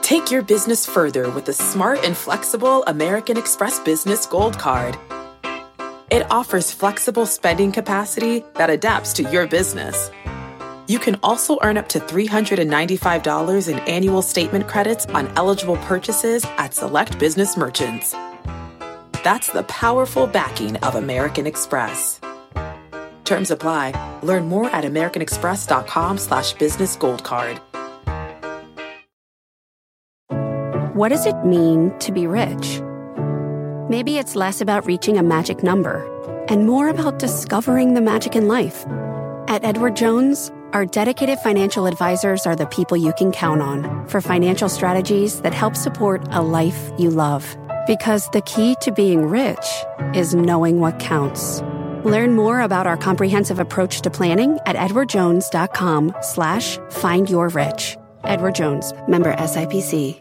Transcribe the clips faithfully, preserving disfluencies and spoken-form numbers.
Take your business further with the smart and flexible American Express Business Gold Card. It offers flexible spending capacity that adapts to your business. You can also earn up to three hundred ninety-five dollars in annual statement credits on eligible purchases at select business merchants. That's the powerful backing of American Express. Terms apply. Learn more at americanexpress.com slash business gold card. What does it mean to be rich? Maybe it's less about reaching a magic number and more about discovering the magic in life. At Edward Jones, our dedicated financial advisors are the people you can count on for financial strategies that help support a life you love. Because the key to being rich is knowing what counts. Learn more about our comprehensive approach to planning at edwardjones.com slash find your rich. Edward Jones, member S I P C.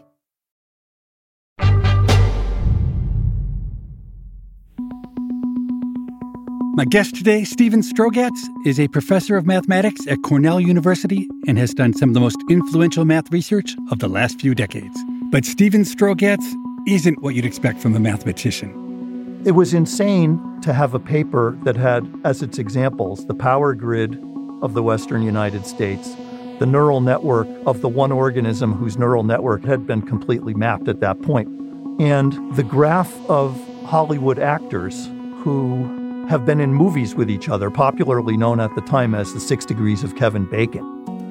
My guest today, Steven Strogatz, is a professor of mathematics at Cornell University and has done some of the most influential math research of the last few decades. But Steven Strogatz isn't what you'd expect from a mathematician. It was insane to have a paper that had as its examples the power grid of the Western United States, the neural network of the one organism whose neural network had been completely mapped at that point, and the graph of Hollywood actors who have been in movies with each other, popularly known at the time as the Six Degrees of Kevin Bacon.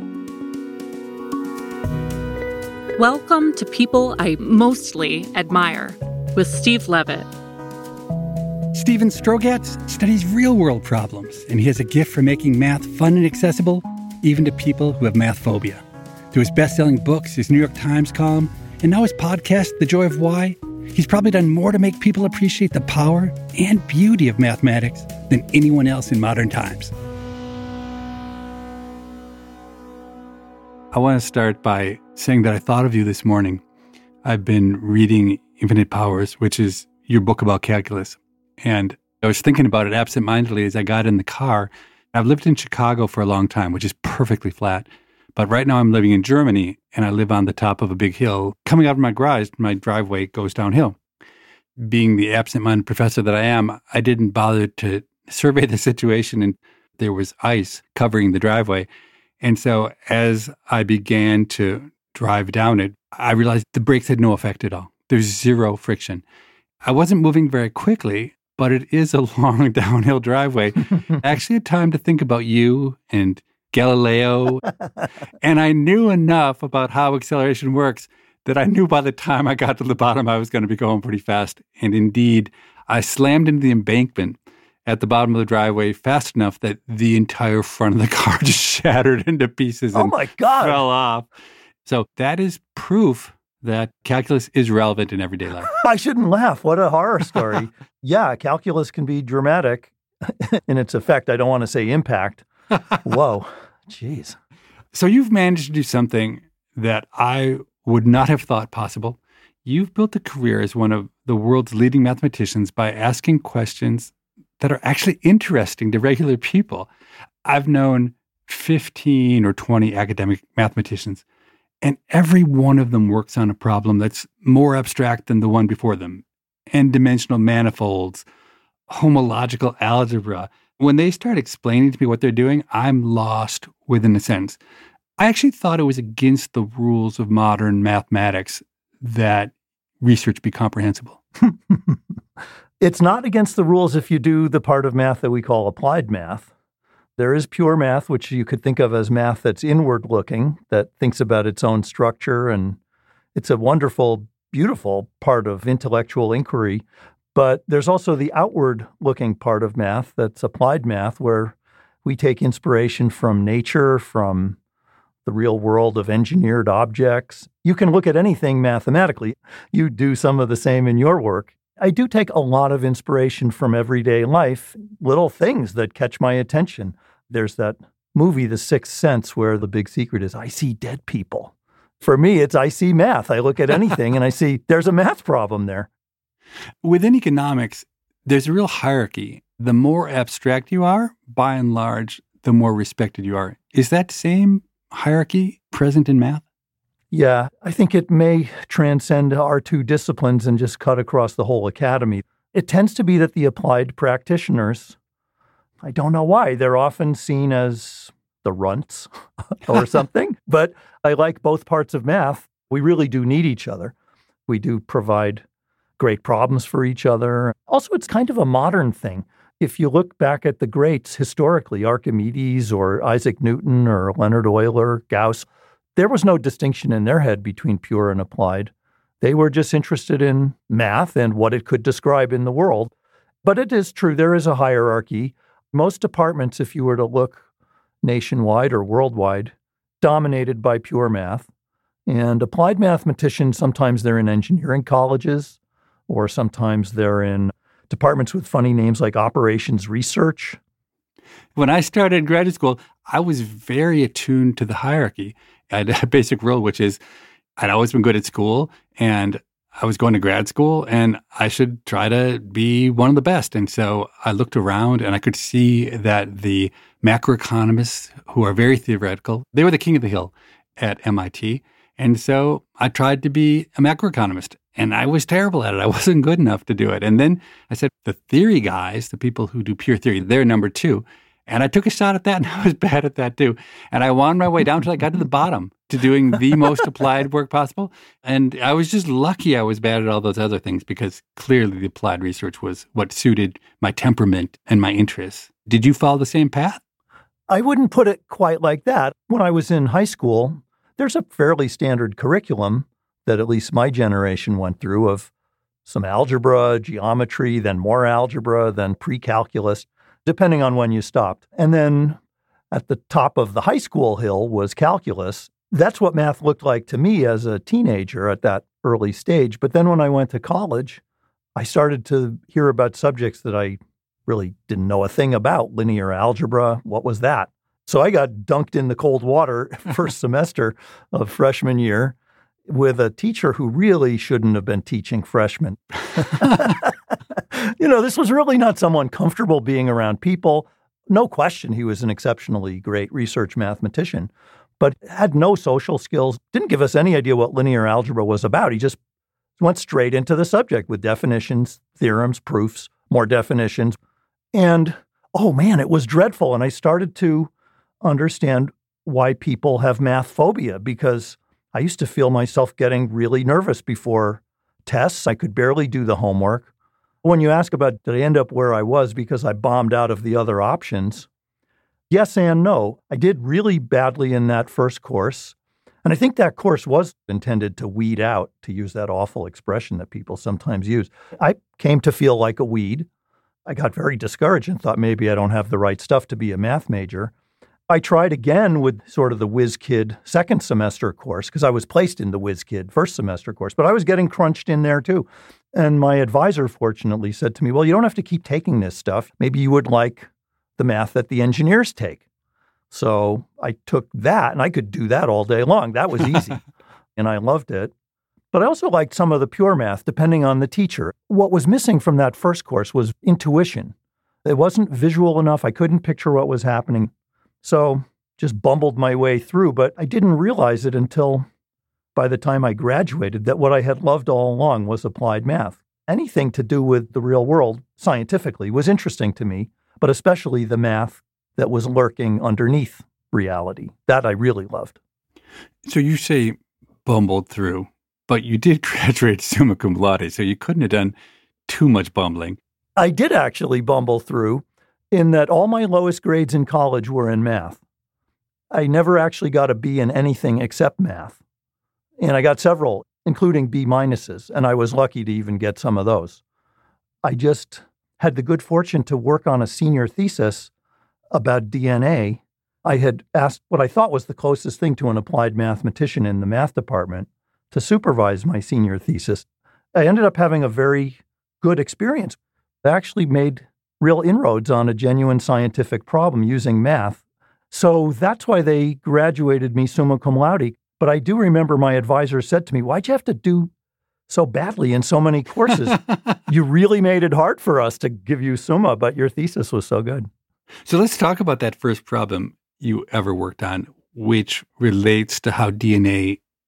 Welcome to People I Mostly Admire with Steve Levitt. Steven Strogatz studies real-world problems, and he has a gift for making math fun and accessible, even to people who have math phobia. Through his best-selling books, his New York Times column, and now his podcast, The Joy of Why, he's probably done more to make people appreciate the power and beauty of mathematics than anyone else in modern times. I want to start by saying that I thought of you this morning. I've been reading Infinite Powers, which is your book about calculus. And I was thinking about it absentmindedly as I got in the car. I've lived in Chicago for a long time, which is perfectly flat. But right now I'm living in Germany, and I live on the top of a big hill. Coming out of my garage, my driveway goes downhill. Being the absent-minded professor that I am, I didn't bother to survey the situation, and there was ice covering the driveway. And so as I began to drive down it, I realized the brakes had no effect at all. There's zero friction. I wasn't moving very quickly, but it is a long downhill driveway. I actually had time to think about you and Galileo, and I knew enough about how acceleration works that I knew by the time I got to the bottom, I was going to be going pretty fast. And indeed, I slammed into the embankment at the bottom of the driveway fast enough that the entire front of the car just shattered into pieces and oh my God. fell off. So that is proof that calculus is relevant in everyday life. I shouldn't laugh. What a horror story. Yeah, calculus can be dramatic in its effect. I don't want to say impact. Whoa. Jeez. So you've managed to do something that I would not have thought possible. You've built a career as one of the world's leading mathematicians by asking questions that are actually interesting to regular people. I've known fifteen or twenty academic mathematicians, and every one of them works on a problem that's more abstract than the one before them. N-dimensional manifolds, homological algebra. When they start explaining to me what they're doing, I'm lost within a sentence. I actually thought it was against the rules of modern mathematics that research be comprehensible. It's not against the rules if you do the part of math that we call applied math. There is pure math, which you could think of as math that's inward-looking, that thinks about its own structure, and it's a wonderful, beautiful part of intellectual inquiry. But there's also the outward-looking part of math that's applied math, where we take inspiration from nature, from the real world of engineered objects. You can look at anything mathematically. You do some of the same in your work. I do take a lot of inspiration from everyday life, little things that catch my attention. There's that movie, The Sixth Sense, where the big secret is, I see dead people. For me, it's I see math. I look at anything and I see there's a math problem there. Within economics, there's a real hierarchy. The more abstract you are, by and large, the more respected you are. Is that same hierarchy present in math? Yeah, I think it may transcend our two disciplines and just cut across the whole academy. It tends to be that the applied practitioners, I don't know why, they're often seen as the runts or something, but I like both parts of math. We really do need each other. We do provide great problems for each other. Also, it's kind of a modern thing. If you look back at the greats historically, Archimedes or Isaac Newton or Leonard Euler, Gauss, there was no distinction in their head between pure and applied. They were just interested in math and what it could describe in the world. But it is true, there is a hierarchy. Most departments, if you were to look nationwide or worldwide, dominated by pure math. And applied mathematicians, sometimes they're in engineering colleges, or sometimes they're in departments with funny names like operations research. When I started graduate school, I was very attuned to the hierarchy. I had a basic rule, which is I'd always been good at school, and I was going to grad school, and I should try to be one of the best. And so I looked around, and I could see that the macroeconomists, who are very theoretical, they were the king of the hill at M I T. And so I tried to be a macroeconomist, and I was terrible at it. I wasn't good enough to do it. And then I said, the theory guys, the people who do pure theory, they're number two. And I took a shot at that, and I was bad at that too. And I wound my way down until I got to the bottom to doing the most applied work possible. And I was just lucky I was bad at all those other things, because clearly the applied research was what suited my temperament and my interests. Did you follow the same path? I wouldn't put it quite like that. When I was in high school, there's a fairly standard curriculum that at least my generation went through of some algebra, geometry, then more algebra, then pre-calculus, depending on when you stopped. And then at the top of the high school hill was calculus. That's what math looked like to me as a teenager at that early stage. But then when I went to college, I started to hear about subjects that I really didn't know a thing about. Linear algebra, what was that? So I got dunked in the cold water first semester of freshman year with a teacher who really shouldn't have been teaching freshmen. You know, this was really not someone comfortable being around people. No question, he was an exceptionally great research mathematician, but had no social skills, didn't give us any idea what linear algebra was about. He just went straight into the subject with definitions, theorems, proofs, more definitions. And, oh man, it was dreadful. And I started to understand why people have math phobia, because I used to feel myself getting really nervous before tests. I could barely do the homework. When you ask about did I end up where I was because I bombed out of the other options, yes and no. I did really badly in that first course. And I think that course was intended to weed out, to use that awful expression that people sometimes use. I came to feel like a weed. I got very discouraged and thought maybe I don't have the right stuff to be a math major. I tried again with sort of the whiz kid second semester course, because I was placed in the whiz kid first semester course, but I was getting crunched in there too. And my advisor, fortunately, said to me, well, you don't have to keep taking this stuff. Maybe you would like the math that the engineers take. So I took that, and I could do that all day long. That was easy, and I loved it. But I also liked some of the pure math, depending on the teacher. What was missing from that first course was intuition. It wasn't visual enough. I couldn't picture what was happening. So just bumbled my way through, but I didn't realize it until by the time I graduated that what I had loved all along was applied math. Anything to do with the real world scientifically was interesting to me, but especially the math that was lurking underneath reality. That I really loved. So you say bumbled through, but you did graduate summa cum laude, so you couldn't have done too much bumbling. I did actually bumble through, in that all my lowest grades in college were in math. I never actually got a B in anything except math. And I got several, including B minuses, and I was lucky to even get some of those. I just had the good fortune to work on a senior thesis about D N A. I had asked what I thought was the closest thing to an applied mathematician in the math department to supervise my senior thesis. I ended up having a very good experience. I actually made real inroads on a genuine scientific problem using math. So that's why they graduated me summa cum laude. But I do remember my advisor said to me, why'd you have to do so badly in so many courses? You really made it hard for us to give you summa, but your thesis was so good. So let's talk about that first problem you ever worked on, which relates to how D N A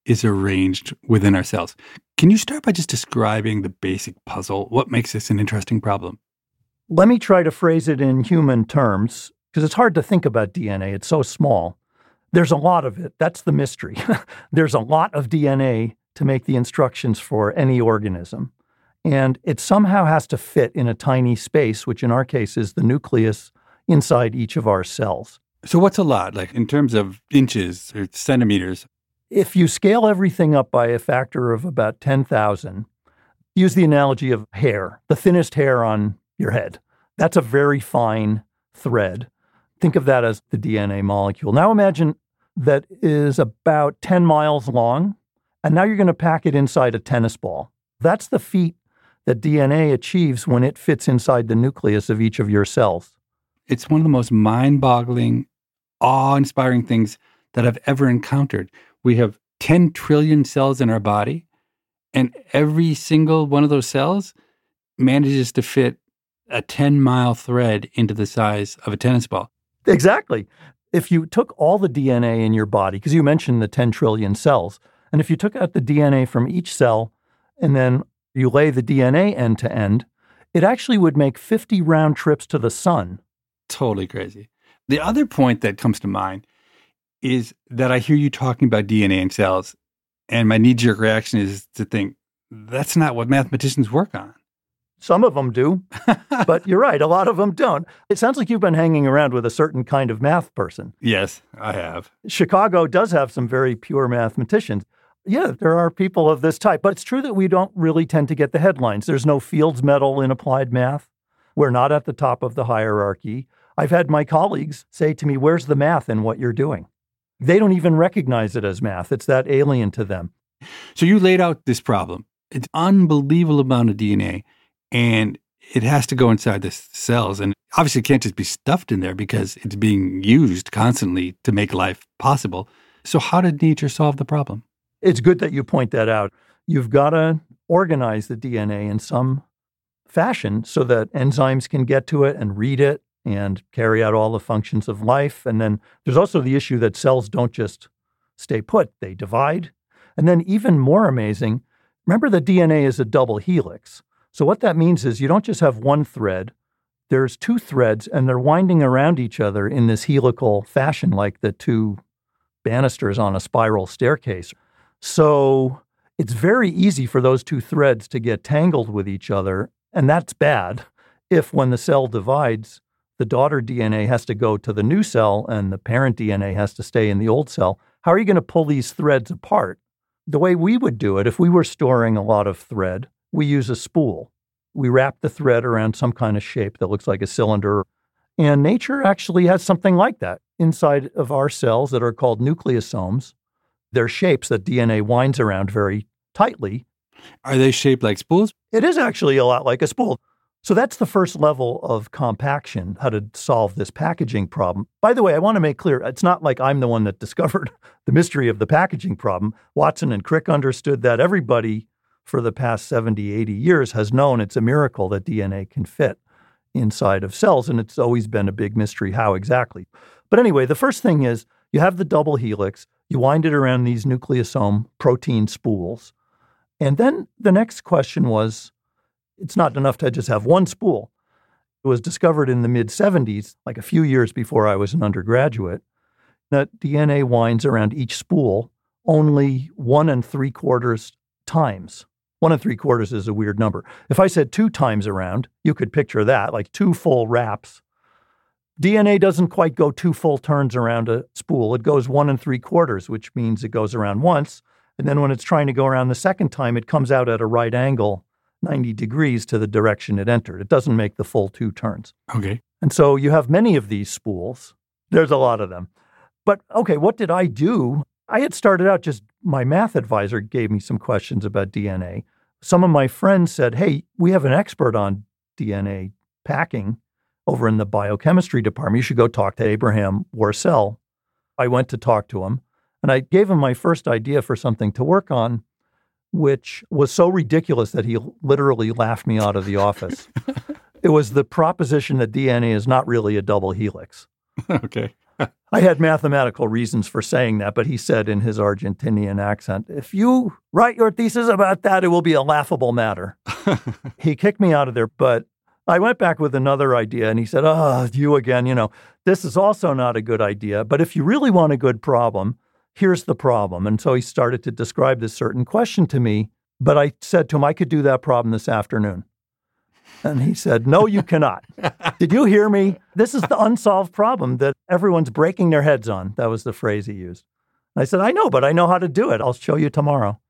is arranged within our cells. Can you start by just describing the basic puzzle? What makes this an interesting problem? Let me try to phrase it in human terms, because it's hard to think about D N A. It's so small. There's a lot of it. That's the mystery. There's a lot of D N A to make the instructions for any organism. And it somehow has to fit in a tiny space, which in our case is the nucleus inside each of our cells. So what's a lot, like in terms of inches or centimeters? If you scale everything up by a factor of about ten thousand, use the analogy of hair, the thinnest hair on your head. That's a very fine thread. Think of that as the D N A molecule. Now imagine that is about ten miles long, and now you're going to pack it inside a tennis ball. That's the feat that D N A achieves when it fits inside the nucleus of each of your cells. It's one of the most mind-boggling, awe-inspiring things that I've ever encountered. We have ten trillion cells in our body, and every single one of those cells manages to fit a ten-mile thread into the size of a tennis ball. Exactly. If you took all the D N A in your body, because you mentioned the ten trillion cells, and if you took out the D N A from each cell and then you lay the D N A end to end, it actually would make fifty round trips to the sun. Totally crazy. The other point that comes to mind is that I hear you talking about D N A in cells, and my knee-jerk reaction is to think, that's not what mathematicians work on. Some of them do, but you're right, a lot of them don't. It sounds like you've been hanging around with a certain kind of math person. Yes, I have. Chicago does have some very pure mathematicians. Yeah, there are people of this type, but it's true that we don't really tend to get the headlines. There's no Fields Medal in applied math. We're not at the top of the hierarchy. I've had my colleagues say to me, where's the math in what you're doing? They don't even recognize it as math. It's that alien to them. So you laid out this problem. It's an unbelievable amount of D N A, and it has to go inside the cells. And obviously it can't just be stuffed in there because it's being used constantly to make life possible. So how did nature solve the problem? It's good that you point that out. You've got to organize the D N A in some fashion so that enzymes can get to it and read it and carry out all the functions of life. And then there's also the issue that cells don't just stay put, they divide. And then even more amazing, remember that D N A is a double helix. So what that means is you don't just have one thread, there's two threads and they're winding around each other in this helical fashion like the two banisters on a spiral staircase. So it's very easy for those two threads to get tangled with each other, and that's bad if when the cell divides, the daughter D N A has to go to the new cell and the parent D N A has to stay in the old cell. How are you going to pull these threads apart? The way we would do it, if we were storing a lot of thread, we use a spool. We wrap the thread around some kind of shape that looks like a cylinder. And nature actually has something like that inside of our cells that are called nucleosomes. They're shapes that D N A winds around very tightly. Are they shaped like spools? It is actually a lot like a spool. So that's the first level of compaction, how to solve this packaging problem. By the way, I want to make clear, it's not like I'm the one that discovered the mystery of the packaging problem. Watson and Crick understood that. Everybody for the past seventy, eighty years has known it's a miracle that D N A can fit inside of cells, and it's always been a big mystery how exactly. But anyway, the first thing is you have the double helix, you wind it around these nucleosome protein spools, and then the next question was, it's not enough to just have one spool. It was discovered in the mid-seventies, like a few years before I was an undergraduate, that D N A winds around each spool only one and three quarters times. One and three quarters is a weird number. If I said two times around, you could picture that, like two full wraps. D N A doesn't quite go two full turns around a spool. It goes one and three quarters, which means it goes around once. And then when it's trying to go around the second time, it comes out at a right angle, ninety degrees to the direction it entered. It doesn't make the full two turns. Okay. And so you have many of these spools. There's a lot of them. But okay, what did I do? I had started out just, my math advisor gave me some questions about D N A. Some of my friends said, hey, we have an expert on D N A packing over in the biochemistry department. You should go talk to Abraham Worcel. I went to talk to him, and I gave him my first idea for something to work on, which was so ridiculous that he literally laughed me out of the office. It was the proposition that D N A is not really a double helix. Okay. I had mathematical reasons for saying that, but he said in his Argentinian accent, if you write your thesis about that, it will be a laughable matter. He kicked me out of there, but I went back with another idea, and he said, oh, you again, you know, this is also not a good idea, but if you really want a good problem, here's the problem. And so he started to describe this certain question to me, but I said to him, I could do that problem this afternoon. And he said, no, you cannot. Did you hear me? This is the unsolved problem that everyone's breaking their heads on. That was the phrase he used. And I said, I know, but I know how to do it. I'll show you tomorrow.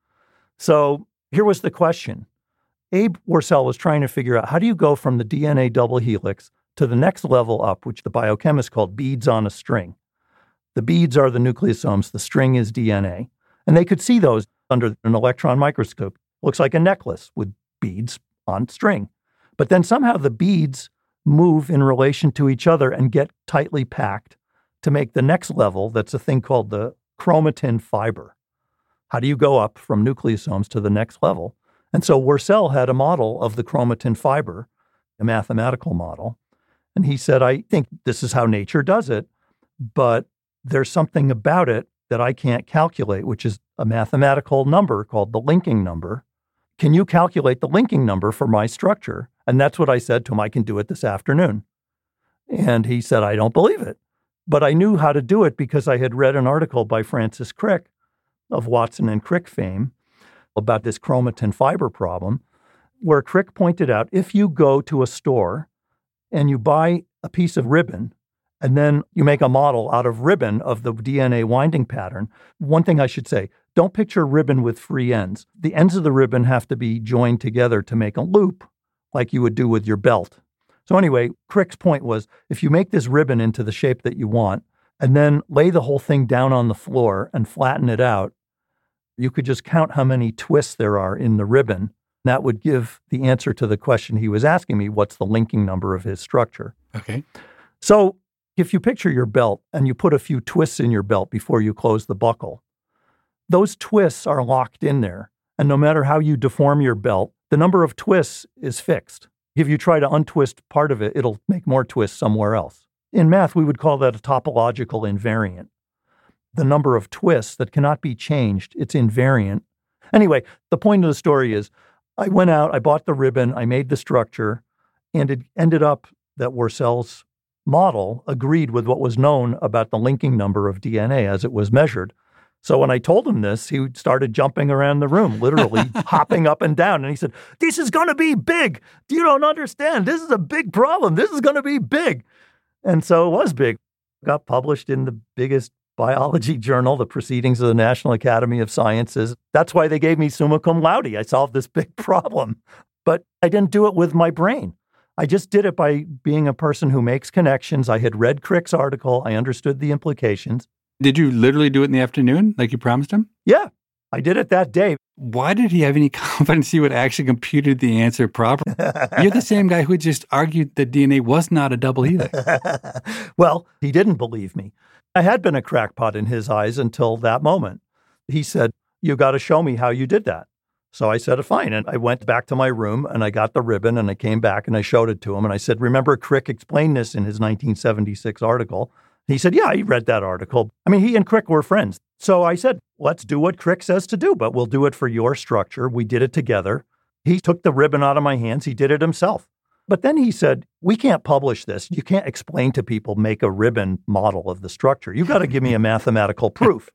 So here was the question. Abe Worcel was trying to figure out, how do you go from the D N A double helix to the next level up, which the biochemists called beads on a string. The beads are the nucleosomes. The string is D N A. And they could see those under an electron microscope. Looks like a necklace with beads on string. But then somehow the beads move in relation to each other and get tightly packed to make the next level. That's a thing called the chromatin fiber. How do you go up from nucleosomes to the next level? And so Worcel had a model of the chromatin fiber, a mathematical model. And he said, I think this is how nature does it, but there's something about it that I can't calculate, which is a mathematical number called the linking number. Can you calculate the linking number for my structure? And that's what I said to him, I can do it this afternoon. And he said, I don't believe it. But I knew how to do it because I had read an article by Francis Crick of Watson and Crick fame about this chromatin fiber problem, where Crick pointed out, if you go to a store and you buy a piece of ribbon, and then you make a model out of ribbon of the D N A winding pattern. One thing I should say, don't picture ribbon with free ends. The ends of the ribbon have to be joined together to make a loop like you would do with your belt. So anyway, Crick's point was, if you make this ribbon into the shape that you want, and then lay the whole thing down on the floor and flatten it out, you could just count how many twists there are in the ribbon. That would give the answer to the question he was asking me, what's the linking number of his structure? Okay. So if you picture your belt and you put a few twists in your belt before you close the buckle, those twists are locked in there. And no matter how you deform your belt, the number of twists is fixed. If you try to untwist part of it, it'll make more twists somewhere else. In math, we would call that a topological invariant. The number of twists that cannot be changed, it's invariant. Anyway, the point of the story is, I went out, I bought the ribbon, I made the structure, and it ended up that Worcel's model agreed with what was known about the linking number of D N A as it was measured. So when I told him this, he started jumping around the room, literally hopping up and down. And he said, this is going to be big. You don't understand. This is a big problem. This is going to be big. And so it was big. It got published in the biggest biology journal, the Proceedings of the National Academy of Sciences. That's why they gave me summa cum laude. I solved this big problem. But I didn't do it with my brain. I just did it by being a person who makes connections. I had read Crick's article. I understood the implications. Did you literally do it in the afternoon, like you promised him? Yeah, I did it that day. Why did he have any confidence he would actually computed the answer properly? You're the same guy who just argued that D N A was not a double helix. Well, he didn't believe me. I had been a crackpot in his eyes until that moment. He said, you got to show me how you did that. So I said, fine. And I went back to my room and I got the ribbon and I came back and I showed it to him. And I said, remember Crick explained this in his nineteen seventy-six article. He said, yeah, he read that article. I mean, he and Crick were friends. So I said, let's do what Crick says to do, but we'll do it for your structure. We did it together. He took the ribbon out of my hands. He did it himself. But then he said, we can't publish this. You can't explain to people, make a ribbon model of the structure. You've got to give me a mathematical proof.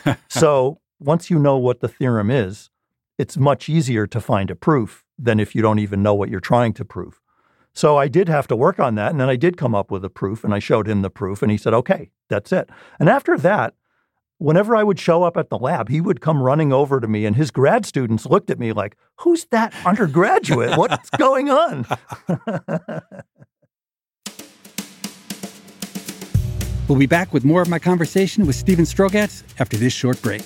So once you know what the theorem is, it's much easier to find a proof than if you don't even know what you're trying to prove. So I did have to work on that, and then I did come up with a proof, and I showed him the proof, and he said, okay, that's it. And after that, whenever I would show up at the lab, he would come running over to me, and his grad students looked at me like, who's that undergraduate? What's going on? We'll be back with more of my conversation with Stephen Strogatz after this short break.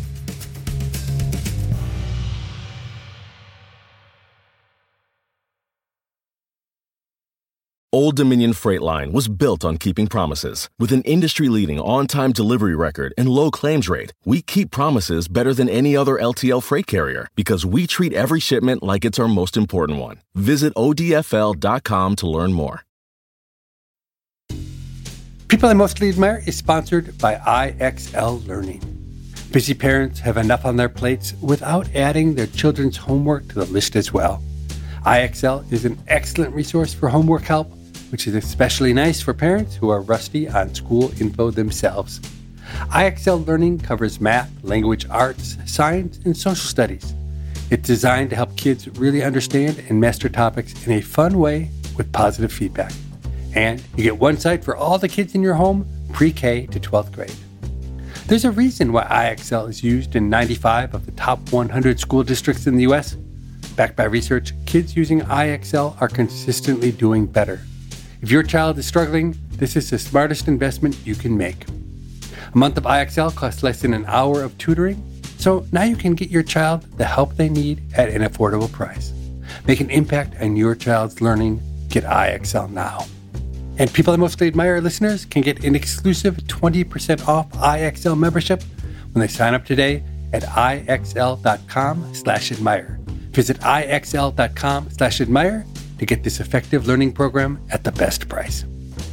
Old Dominion Freight Line was built on keeping promises. With an industry-leading on-time delivery record and low claims rate, we keep promises better than any other L T L freight carrier because we treat every shipment like it's our most important one. Visit O D F L dot com to learn more. People I Mostly Admire is sponsored by I X L Learning. Busy parents have enough on their plates without adding their children's homework to the list as well. I X L is an excellent resource for homework help, which is especially nice for parents who are rusty on school info themselves. I X L Learning covers math, language arts, science, and social studies. It's designed to help kids really understand and master topics in a fun way with positive feedback. And you get one site for all the kids in your home, pre-K to twelfth grade. There's a reason why I X L is used in ninety-five of the top one hundred school districts in the U S. Backed by research, kids using I X L are consistently doing better. If your child is struggling, this is the smartest investment you can make. A month of I X L costs less than an hour of tutoring, so now you can get your child the help they need at an affordable price. Make an impact on your child's learning. Get I X L now. And People I Mostly Admire listeners can get an exclusive twenty percent off I X L membership when they sign up today at IXL.com slash admire. Visit IXL.com slash admire to get this effective learning program at the best price.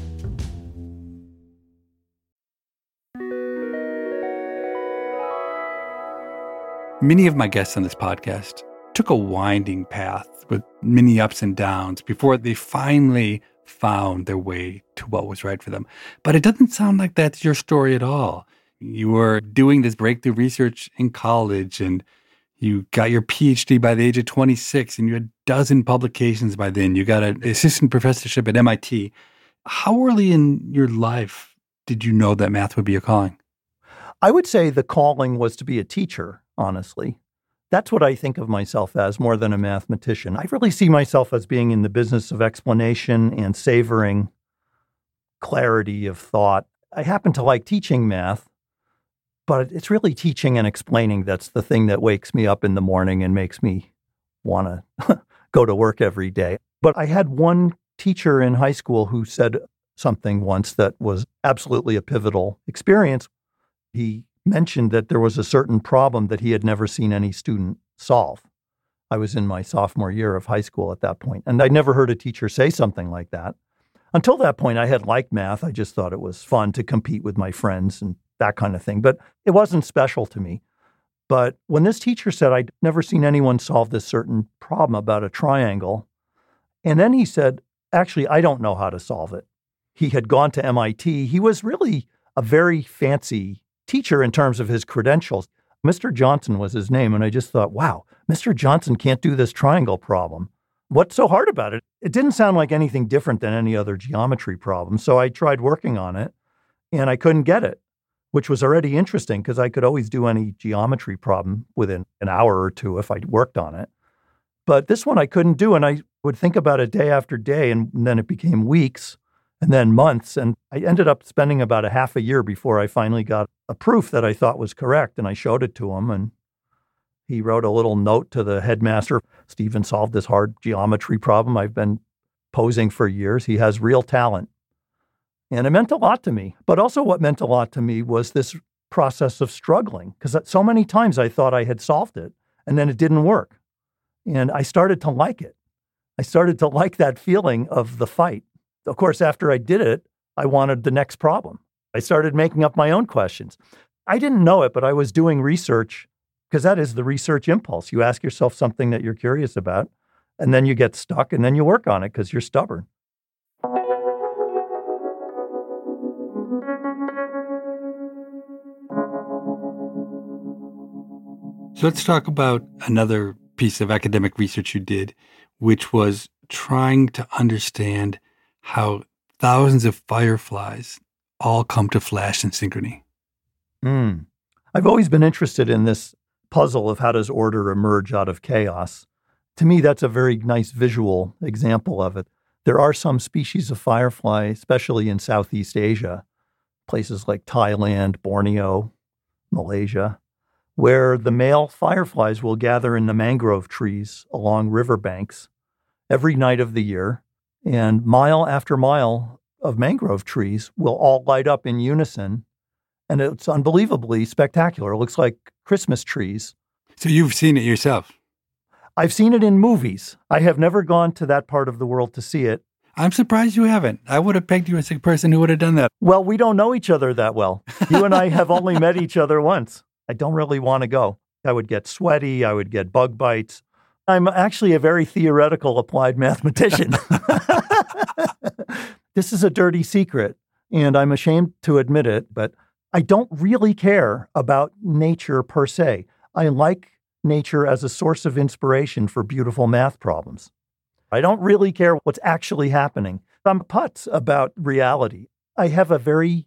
Many of my guests on this podcast took a winding path with many ups and downs before they finally found their way to what was right for them. But it doesn't sound like that's your story at all. You were doing this breakthrough research in college, and you got your P H D by the age of twenty-six, and you had a dozen publications by then. You got an assistant professorship at M I T. How early in your life did you know that math would be a calling? I would say the calling was to be a teacher, honestly. That's what I think of myself as more than a mathematician. I really see myself as being in the business of explanation and savoring clarity of thought. I happen to like teaching math, but it's really teaching and explaining that's the thing that wakes me up in the morning and makes me want to go to work every day. But I had one teacher in high school who said something once that was absolutely a pivotal experience. He mentioned that there was a certain problem that he had never seen any student solve. I was in my sophomore year of high school at that point, and I'd never heard a teacher say something like that. Until that point, I had liked math. I just thought it was fun to compete with my friends and that kind of thing, but it wasn't special to me. But when this teacher said, I'd never seen anyone solve this certain problem about a triangle, and then he said, actually, I don't know how to solve it. He had gone to M I T. He was really a very fancy teacher in terms of his credentials. Mister Johnson was his name, and I just thought, wow, Mister Johnson can't do this triangle problem. What's so hard about it? It didn't sound like anything different than any other geometry problem, so I tried working on it, and I couldn't get it, which was already interesting because I could always do any geometry problem within an hour or two if I worked on it. But this one I couldn't do, and I would think about it day after day, and then it became weeks and then months, and I ended up spending about a half a year before I finally got a proof that I thought was correct, and I showed it to him, and he wrote a little note to the headmaster. Stephen solved this hard geometry problem I've been posing for years. He has real talent. And it meant a lot to me. But also what meant a lot to me was this process of struggling, because so many times I thought I had solved it, and then it didn't work. And I started to like it. I started to like that feeling of the fight. Of course, after I did it, I wanted the next problem. I started making up my own questions. I didn't know it, but I was doing research, because that is the research impulse. You ask yourself something that you're curious about, and then you get stuck, and then you work on it because you're stubborn. So let's talk about another piece of academic research you did, which was trying to understand how thousands of fireflies all come to flash in synchrony. Mm. I've always been interested in this puzzle of how does order emerge out of chaos. To me, that's a very nice visual example of it. There are some species of firefly, especially in Southeast Asia, places like Thailand, Borneo, Malaysia, where the male fireflies will gather in the mangrove trees along riverbanks every night of the year, and mile after mile of mangrove trees will all light up in unison, and it's unbelievably spectacular. It looks like Christmas trees. So you've seen it yourself? I've seen it in movies. I have never gone to that part of the world to see it. I'm surprised you haven't. I would have pegged you as a person who would have done that. Well, we don't know each other that well. You and I have only met each other once. I don't really want to go. I would get sweaty. I would get bug bites. I'm actually a very theoretical applied mathematician. This is a dirty secret, and I'm ashamed to admit it, but I don't really care about nature per se. I like nature as a source of inspiration for beautiful math problems. I don't really care what's actually happening. I'm putz about reality. I have a very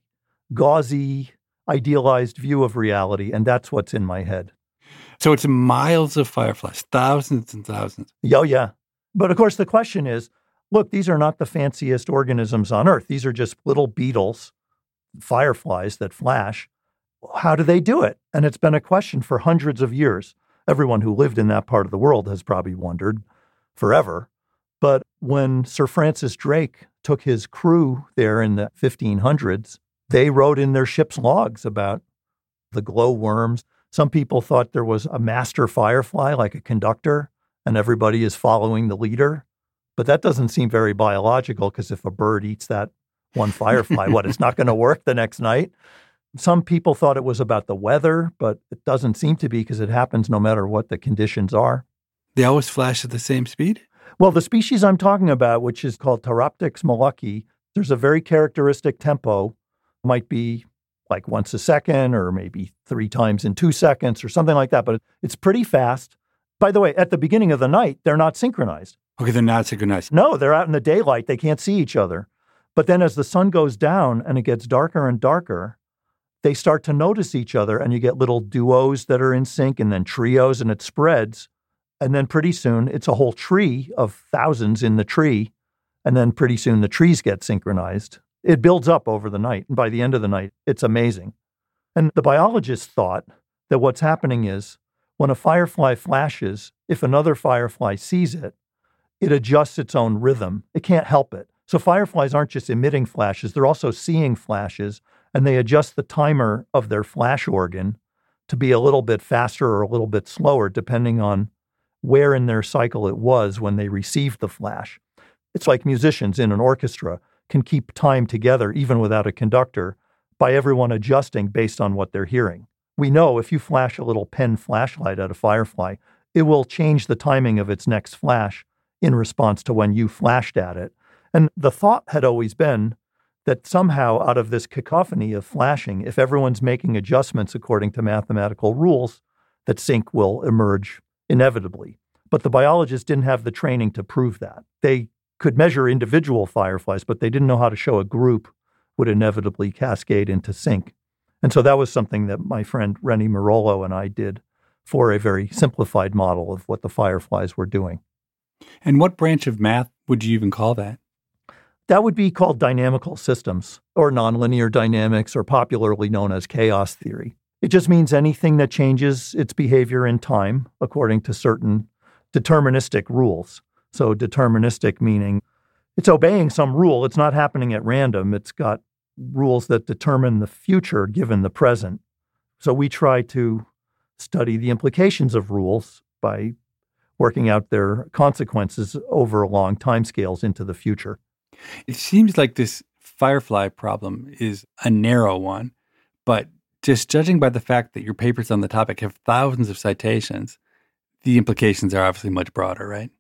gauzy, idealized view of reality, and that's what's in my head. So it's miles of fireflies, thousands and thousands. Oh, yeah. But of course, the question is, look, these are not the fanciest organisms on Earth. These are just little beetles, fireflies that flash. How do they do it? And it's been a question for hundreds of years. Everyone who lived in that part of the world has probably wondered forever. But when Sir Francis Drake took his crew there in the fifteen hundreds, they wrote in their ship's logs about the glowworms. Some people thought there was a master firefly, like a conductor, and everybody is following the leader. But that doesn't seem very biological, because if a bird eats that one firefly, what, it's not going to work the next night? Some people thought it was about the weather, but it doesn't seem to be, because it happens no matter what the conditions are. They always flash at the same speed? Well, the species I'm talking about, which is called Pteroptyx molucci, there's a very characteristic tempo. Might be like once a second, or maybe three times in two seconds or something like that, but it's pretty fast. By the way, at the beginning of the night, they're not synchronized. Okay, they're not synchronized. No, they're out in the daylight. They can't see each other. But then as the sun goes down and it gets darker and darker, they start to notice each other, and you get little duos that are in sync, and then trios, and it spreads. And then pretty soon it's a whole tree of thousands in the tree. And then pretty soon the trees get synchronized. It builds up over the night. And by the end of the night, it's amazing. And the biologists thought that what's happening is when a firefly flashes, if another firefly sees it, it adjusts its own rhythm. It can't help it. So fireflies aren't just emitting flashes, they're also seeing flashes, and they adjust the timer of their flash organ to be a little bit faster or a little bit slower, depending on where in their cycle it was when they received the flash. It's like musicians in an orchestra can keep time together even without a conductor by everyone adjusting based on what they're hearing. We know if you flash a little pen flashlight at a firefly, it will change the timing of its next flash in response to when you flashed at it. And the thought had always been that somehow out of this cacophony of flashing, if everyone's making adjustments according to mathematical rules, that sync will emerge inevitably. But the biologists didn't have the training to prove that. They could measure individual fireflies, but they didn't know how to show a group would inevitably cascade into sync. And so that was something that my friend Rennie Marollo and I did for a very simplified model of what the fireflies were doing. And what branch of math would you even call that? That would be called dynamical systems, or nonlinear dynamics, or popularly known as chaos theory. It just means anything that changes its behavior in time according to certain deterministic rules. So deterministic meaning it's obeying some rule. It's not happening at random. It's got rules that determine the future given the present. So we try to study the implications of rules by working out their consequences over long timescales into the future. It seems like this firefly problem is a narrow one, but just judging by the fact that your papers on the topic have thousands of citations, the implications are obviously much broader, right?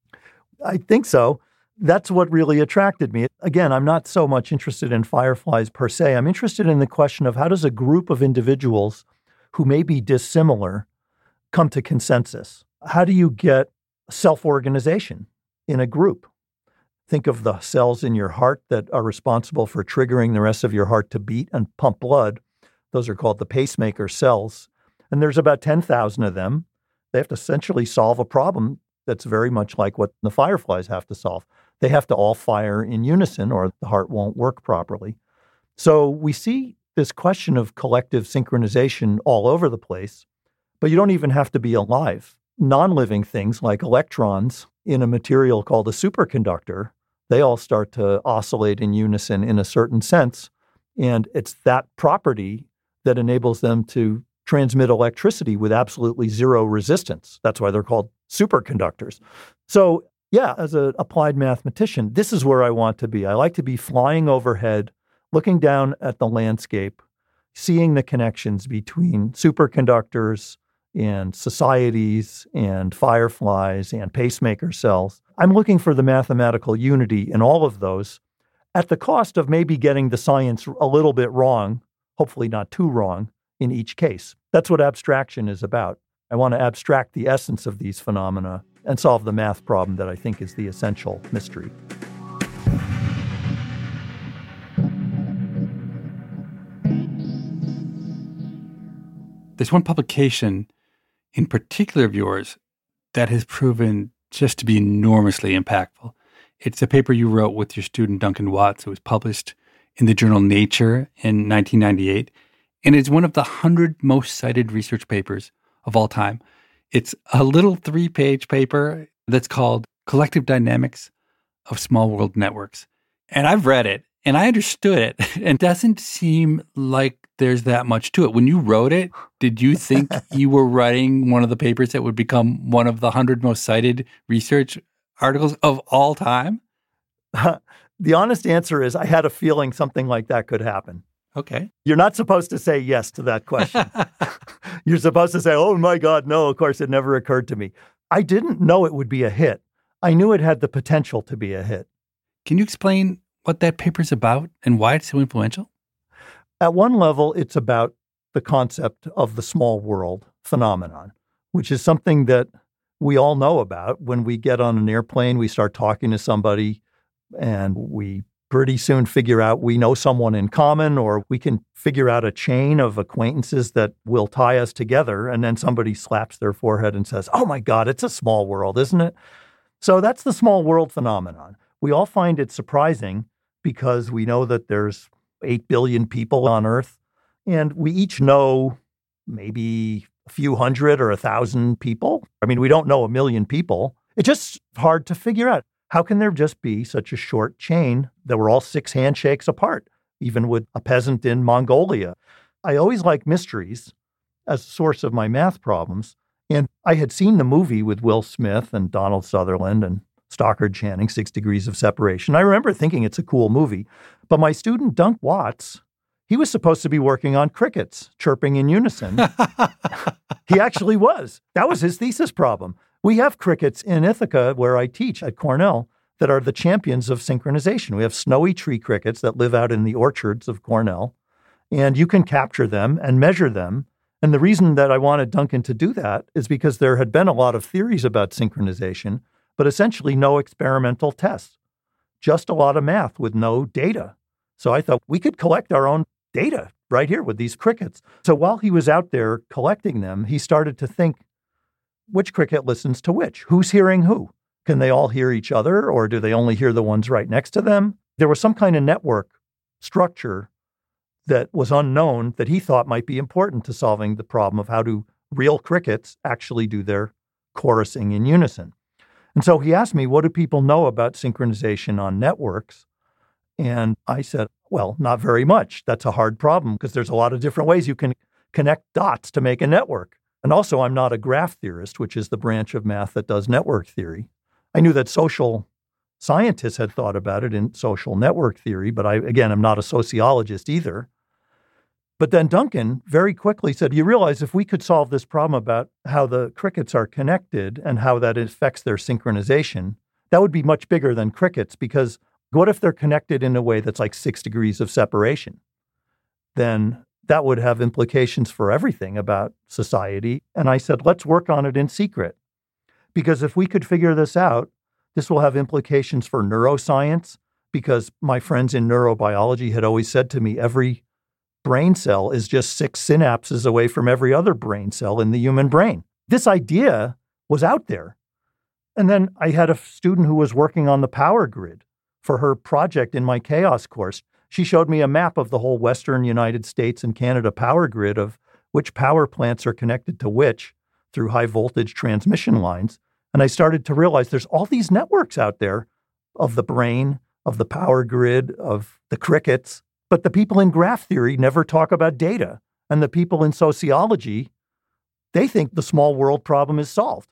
I think so. That's what really attracted me. Again, I'm not so much interested in fireflies per se. I'm interested in the question of how does a group of individuals who may be dissimilar come to consensus? How do you get self-organization in a group? Think of the cells in your heart that are responsible for triggering the rest of your heart to beat and pump blood. Those are called the pacemaker cells. And there's about ten thousand of them. They have to essentially solve a problem that's very much like what the fireflies have to solve. They have to all fire in unison or the heart won't work properly. So we see this question of collective synchronization all over the place, but you don't even have to be alive. Non-living things like electrons in a material called a superconductor, they all start to oscillate in unison in a certain sense. And it's that property that enables them to transmit electricity with absolutely zero resistance. That's why they're called superconductors. So Yeah, as an applied mathematician, this is where I want to be. I like to be flying overhead, looking down at the landscape, seeing the connections between superconductors and societies and fireflies and pacemaker cells. I'm looking for the mathematical unity in all of those at the cost of maybe getting the science a little bit wrong, hopefully not too wrong, in each case. That's what abstraction is about. I want to abstract the essence of these phenomena and solve the math problem that I think is the essential mystery. There's one publication in particular of yours that has proven just to be enormously impactful. It's a paper you wrote with your student Duncan Watts. It was published in the journal Nature in nineteen ninety-eight, and it's one of the one hundred most cited research papers of all time. It's a little three-page paper that's called Collective Dynamics of Small World Networks. And I've read it, and I understood it, and it doesn't seem like there's that much to it. When you wrote it, did you think you were writing one of the papers that would become one of the one hundred most cited research articles of all time? Uh, the honest answer is I had a feeling something like that could happen. Okay. You're not supposed to say yes to that question. You're supposed to say, oh my God, no, of course, it never occurred to me. I didn't know it would be a hit. I knew it had the potential to be a hit. Can you explain what that paper's about and why it's so influential? At one level, it's about the concept of the small world phenomenon, which is something that we all know about. When we get on an airplane, we start talking to somebody and we pretty soon figure out we know someone in common, or we can figure out a chain of acquaintances that will tie us together. And then somebody slaps their forehead and says, oh my God, it's a small world, isn't it? So that's the small world phenomenon. We all find it surprising because we know that there's eight billion people on Earth, and we each know maybe a few hundred or a thousand people. I mean, we don't know a million people. It's just hard to figure out. How can there just be such a short chain that we're all six handshakes apart, even with a peasant in Mongolia? I always like mysteries as a source of my math problems. And I had seen the movie with Will Smith and Donald Sutherland and Stockard Channing, Six Degrees of Separation. I remember thinking it's a cool movie. But my student, Dunk Watts, he was supposed to be working on crickets chirping in unison. He actually was. That was his thesis problem. We have crickets in Ithaca, where I teach at Cornell, that are the champions of synchronization. We have snowy tree crickets that live out in the orchards of Cornell, and you can capture them and measure them. And the reason that I wanted Duncan to do that is because there had been a lot of theories about synchronization, but essentially no experimental tests, just a lot of math with no data. So I thought we could collect our own data right here with these crickets. So while he was out there collecting them, he started to think, which cricket listens to which? Who's hearing who? Can they all hear each other, or do they only hear the ones right next to them? There was some kind of network structure that was unknown that he thought might be important to solving the problem of how do real crickets actually do their chorusing in unison. And so he asked me, what do people know about synchronization on networks? And I said, well, not very much. That's a hard problem because there's a lot of different ways you can connect dots to make a network. And also, I'm not a graph theorist, which is the branch of math that does network theory. I knew that social scientists had thought about it in social network theory, but I, again, I'm not a sociologist either. But then Duncan very quickly said, you realize if we could solve this problem about how the crickets are connected and how that affects their synchronization, that would be much bigger than crickets, because what if they're connected in a way that's like six degrees of separation? Then that would have implications for everything about society. And I said, let's work on it in secret. Because if we could figure this out, this will have implications for neuroscience, because my friends in neurobiology had always said to me, every brain cell is just six synapses away from every other brain cell in the human brain. This idea was out there. And then I had a student who was working on the power grid for her project in my chaos course. She showed me a map of the whole Western United States and Canada power grid of which power plants are connected to which through high voltage transmission lines. And I started to realize there's all these networks out there of the brain, of the power grid, of the crickets. But the people in graph theory never talk about data. And the people in sociology, they think the small world problem is solved.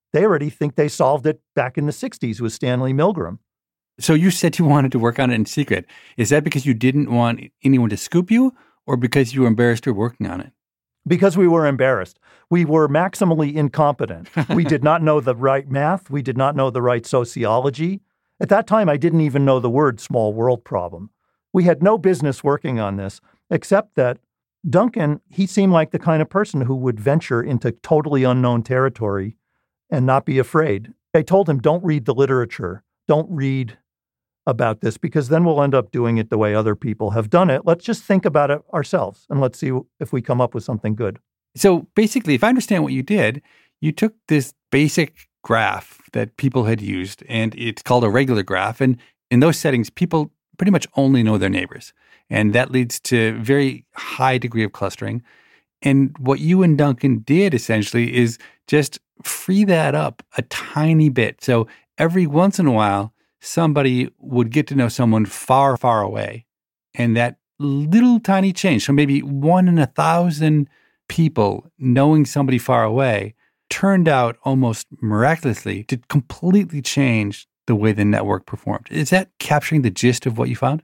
They already think they solved it back in the sixties with Stanley Milgram. So you said you wanted to work on it in secret. Is that because you didn't want anyone to scoop you, or because you were embarrassed you're working on it? Because we were embarrassed. We were maximally incompetent. We did not know the right math. We did not know the right sociology. At that time, I didn't even know the word small world problem. We had no business working on this, except that Duncan, he seemed like the kind of person who would venture into totally unknown territory and not be afraid. I told him, don't read the literature. Don't read about this, because then we'll end up doing it the way other people have done it. Let's just think about it ourselves, and let's see if we come up with something good. So basically, if I understand what you did, you took this basic graph that people had used, and it's called a regular graph. And in those settings, people pretty much only know their neighbors. And that leads to very high degree of clustering. And what you and Duncan did essentially is just free that up a tiny bit. So every once in a while, somebody would get to know someone far, far away. And that little tiny change, so maybe one in a thousand people knowing somebody far away, turned out almost miraculously to completely change the way the network performed. Is that capturing the gist of what you found?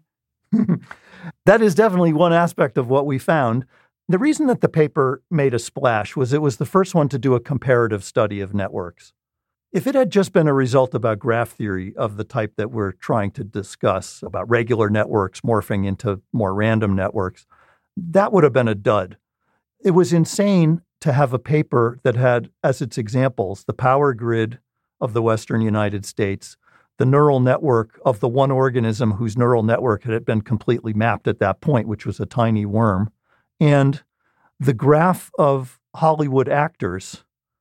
That is definitely one aspect of what we found. The reason that the paper made a splash was it was the first one to do a comparative study of networks. If it had just been a result about graph theory of the type that we're trying to discuss, about regular networks morphing into more random networks, that would have been a dud. It was insane to have a paper that had as its examples the power grid of the Western United States, the neural network of the one organism whose neural network had been completely mapped at that point, which was a tiny worm, and the graph of Hollywood actors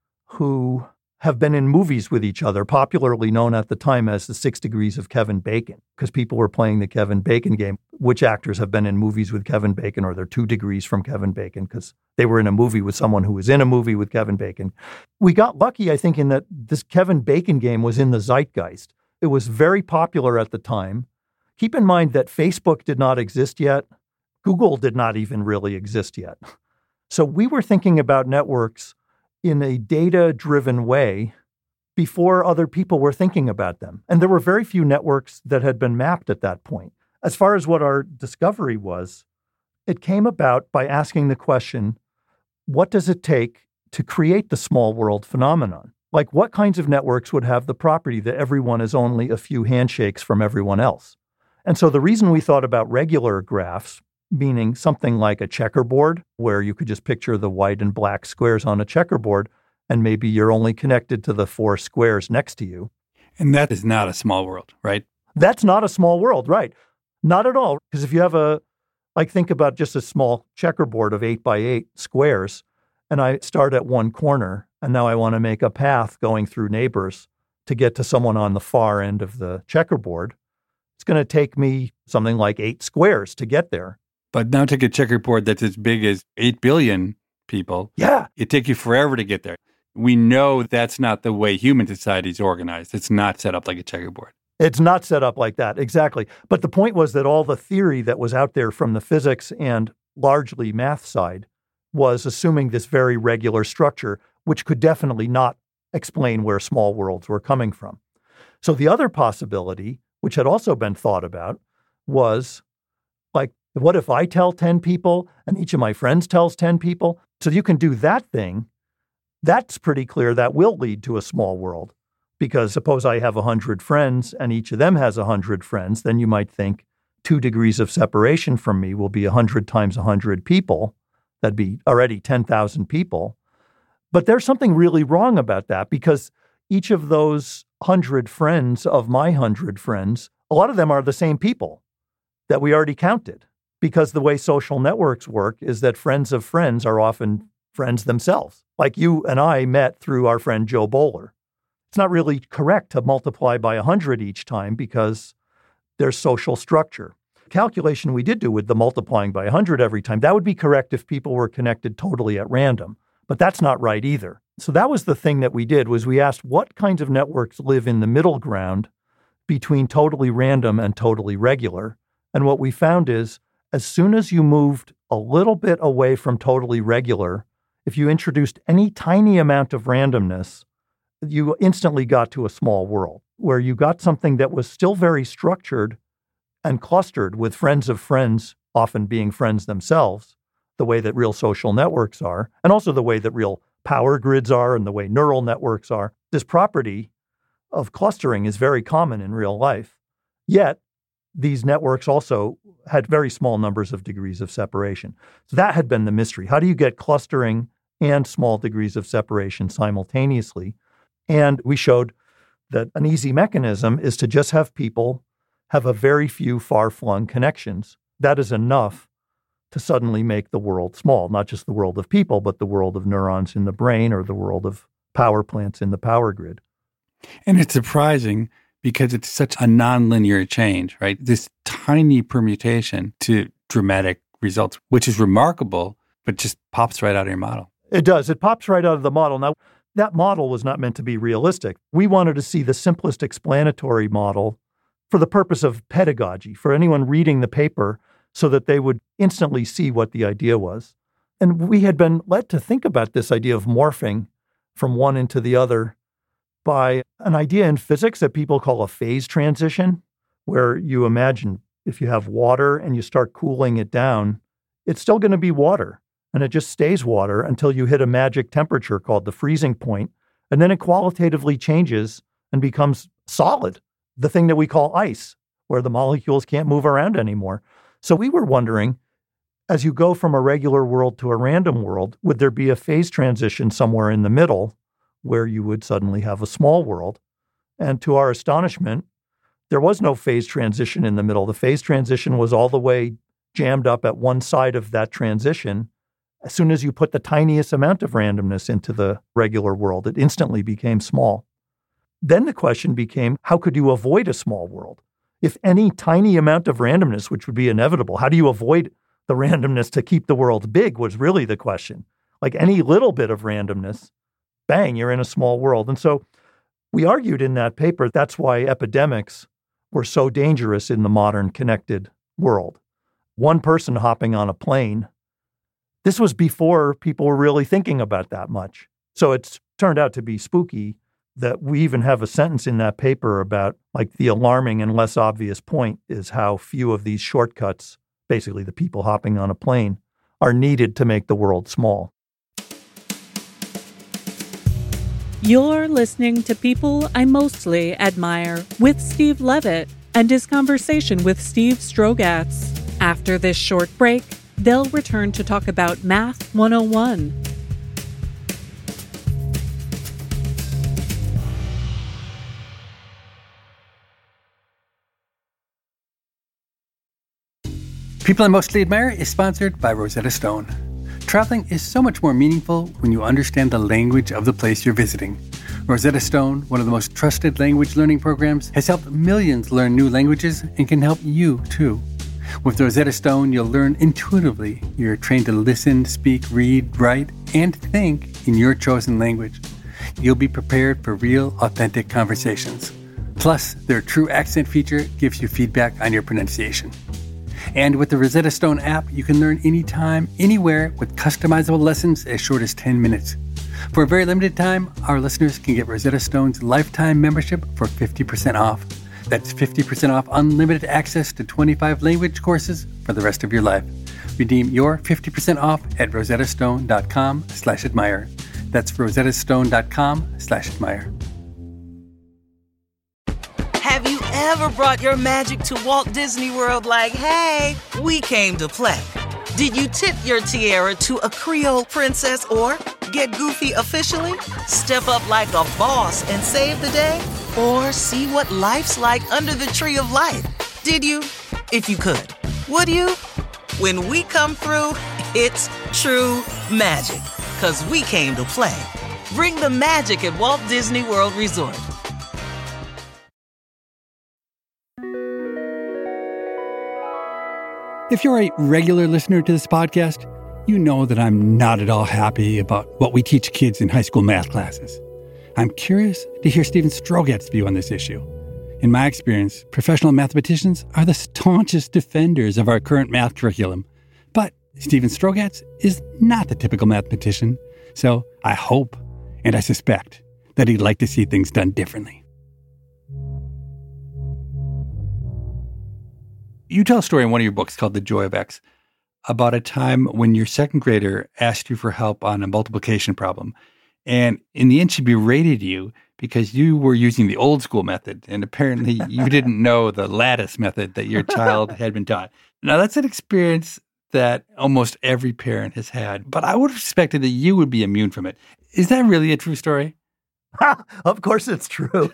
who have been in movies with each other, popularly known at the time as the Six Degrees of Kevin Bacon, because people were playing the Kevin Bacon game. Which actors have been in movies with Kevin Bacon, or they're two degrees from Kevin Bacon because they were in a movie with someone who was in a movie with Kevin Bacon. We got lucky, I think, in that this Kevin Bacon game was in the zeitgeist. It was very popular at the time. Keep in mind that Facebook did not exist yet. Google did not even really exist yet. So we were thinking about networks in a data-driven way before other people were thinking about them. And there were very few networks that had been mapped at that point. As far as what our discovery was, it came about by asking the question, what does it take to create the small world phenomenon? Like, what kinds of networks would have the property that everyone is only a few handshakes from everyone else? And so the reason we thought about regular graphs, meaning something like a checkerboard, where you could just picture the white and black squares on a checkerboard, and maybe you're only connected to the four squares next to you. And that is not a small world, right? That's not a small world, right? Not at all. Because if you have a, like, think about just a small checkerboard of eight by eight squares, and I start at one corner, and now I want to make a path going through neighbors to get to someone on the far end of the checkerboard. It's going to take me something like eight squares to get there. But now take a checkerboard that's as big as eight billion people. Yeah. It'd take you forever to get there. We know that's not the way human society is organized. It's not set up like a checkerboard. It's not set up like that, exactly. But the point was that all the theory that was out there from the physics and largely math side was assuming this very regular structure, which could definitely not explain where small worlds were coming from. So the other possibility, which had also been thought about, was like, what if I tell ten people and each of my friends tells ten people? So you can do that thing. That's pretty clear that will lead to a small world. Because suppose I have one hundred friends and each of them has one hundred friends, then you might think two degrees of separation from me will be one hundred times one hundred people. That'd be already ten thousand people. But there's something really wrong about that, because each of those one hundred friends of my one hundred friends, a lot of them are the same people that we already counted. Because the way social networks work is that friends of friends are often friends themselves. Like you and I met through our friend Joe Bowler. It's not really correct to multiply by one hundred each time because there's social structure. Calculation we did do with the multiplying by one hundred every time, that would be correct if people were connected totally at random. But that's not right either. So that was the thing that we did, was we asked what kinds of networks live in the middle ground between totally random and totally regular. And what we found is, as soon as you moved a little bit away from totally regular, if you introduced any tiny amount of randomness, you instantly got to a small world where you got something that was still very structured and clustered with friends of friends, often being friends themselves, the way that real social networks are, and also the way that real power grids are and the way neural networks are. This property of clustering is very common in real life. Yet, these networks also had very small numbers of degrees of separation. So that had been the mystery. How do you get clustering and small degrees of separation simultaneously? And we showed that an easy mechanism is to just have people have a very few far-flung connections. That is enough to suddenly make the world small, not just the world of people, but the world of neurons in the brain or the world of power plants in the power grid. And it's surprising because it's such a nonlinear change, right? This tiny permutation to dramatic results, which is remarkable, but just pops right out of your model. It does. It pops right out of the model. Now, that model was not meant to be realistic. We wanted to see the simplest explanatory model for the purpose of pedagogy, for anyone reading the paper so that they would instantly see what the idea was. And we had been led to think about this idea of morphing from one into the other by an idea in physics that people call a phase transition, where you imagine if you have water and you start cooling it down, it's still going to be water, and it just stays water until you hit a magic temperature called the freezing point, and then it qualitatively changes and becomes solid, the thing that we call ice, where the molecules can't move around anymore. So we were wondering, as you go from a regular world to a random world, would there be a phase transition somewhere in the middle where you would suddenly have a small world? And to our astonishment, there was no phase transition in the middle. The phase transition was all the way jammed up at one side of that transition. As soon as you put the tiniest amount of randomness into the regular world, it instantly became small. Then the question became, how could you avoid a small world? If any tiny amount of randomness, which would be inevitable, how do you avoid the randomness to keep the world big was really the question. Like any little bit of randomness, bang, you're in a small world. And so we argued in that paper that's why epidemics were so dangerous in the modern connected world. One person hopping on a plane, this was before people were really thinking about that much. So it's turned out to be spooky that we even have a sentence in that paper about like the alarming and less obvious point is how few of these shortcuts, basically the people hopping on a plane, are needed to make the world small. You're listening to People I Mostly Admire with Steve Levitt and his conversation with Steve Strogatz. After this short break, they'll return to talk about Math one oh one. People I Mostly Admire is sponsored by Rosetta Stone. Traveling is so much more meaningful when you understand the language of the place you're visiting. Rosetta Stone, one of the most trusted language learning programs, has helped millions learn new languages and can help you too. With Rosetta Stone, you'll learn intuitively. You're trained to listen, speak, read, write, and think in your chosen language. You'll be prepared for real, authentic conversations. Plus, their True Accent feature gives you feedback on your pronunciation. And with the Rosetta Stone app, you can learn anytime, anywhere with customizable lessons as short as ten minutes. For a very limited time, our listeners can get Rosetta Stone's lifetime membership for fifty percent off. That's fifty percent off unlimited access to twenty-five language courses for the rest of your life. Redeem your fifty percent off at rosettastone.com slash admire. That's rosettastone.com slash admire. Have you ever brought your magic to Walt Disney World like, hey, we came to play? Did you tip your tiara to a Creole princess or get goofy officially? Step up like a boss and save the day? Or see what life's like under the tree of life? Did you? If you could. Would you? When we come through, it's true magic. 'Cause we came to play. Bring the magic at Walt Disney World Resort. If you're a regular listener to this podcast, you know that I'm not at all happy about what we teach kids in high school math classes. I'm curious to hear Steven Strogatz's view on this issue. In my experience, professional mathematicians are the staunchest defenders of our current math curriculum. But Steven Strogatz is not the typical mathematician, so I hope and I suspect that he'd like to see things done differently. You tell a story in one of your books called The Joy of X about a time when your second grader asked you for help on a multiplication problem. And in the end, she berated you because you were using the old school method. And apparently you didn't know the lattice method that your child had been taught. Now, that's an experience that almost every parent has had, but I would have expected that you would be immune from it. Is that really a true story? Of course it's true.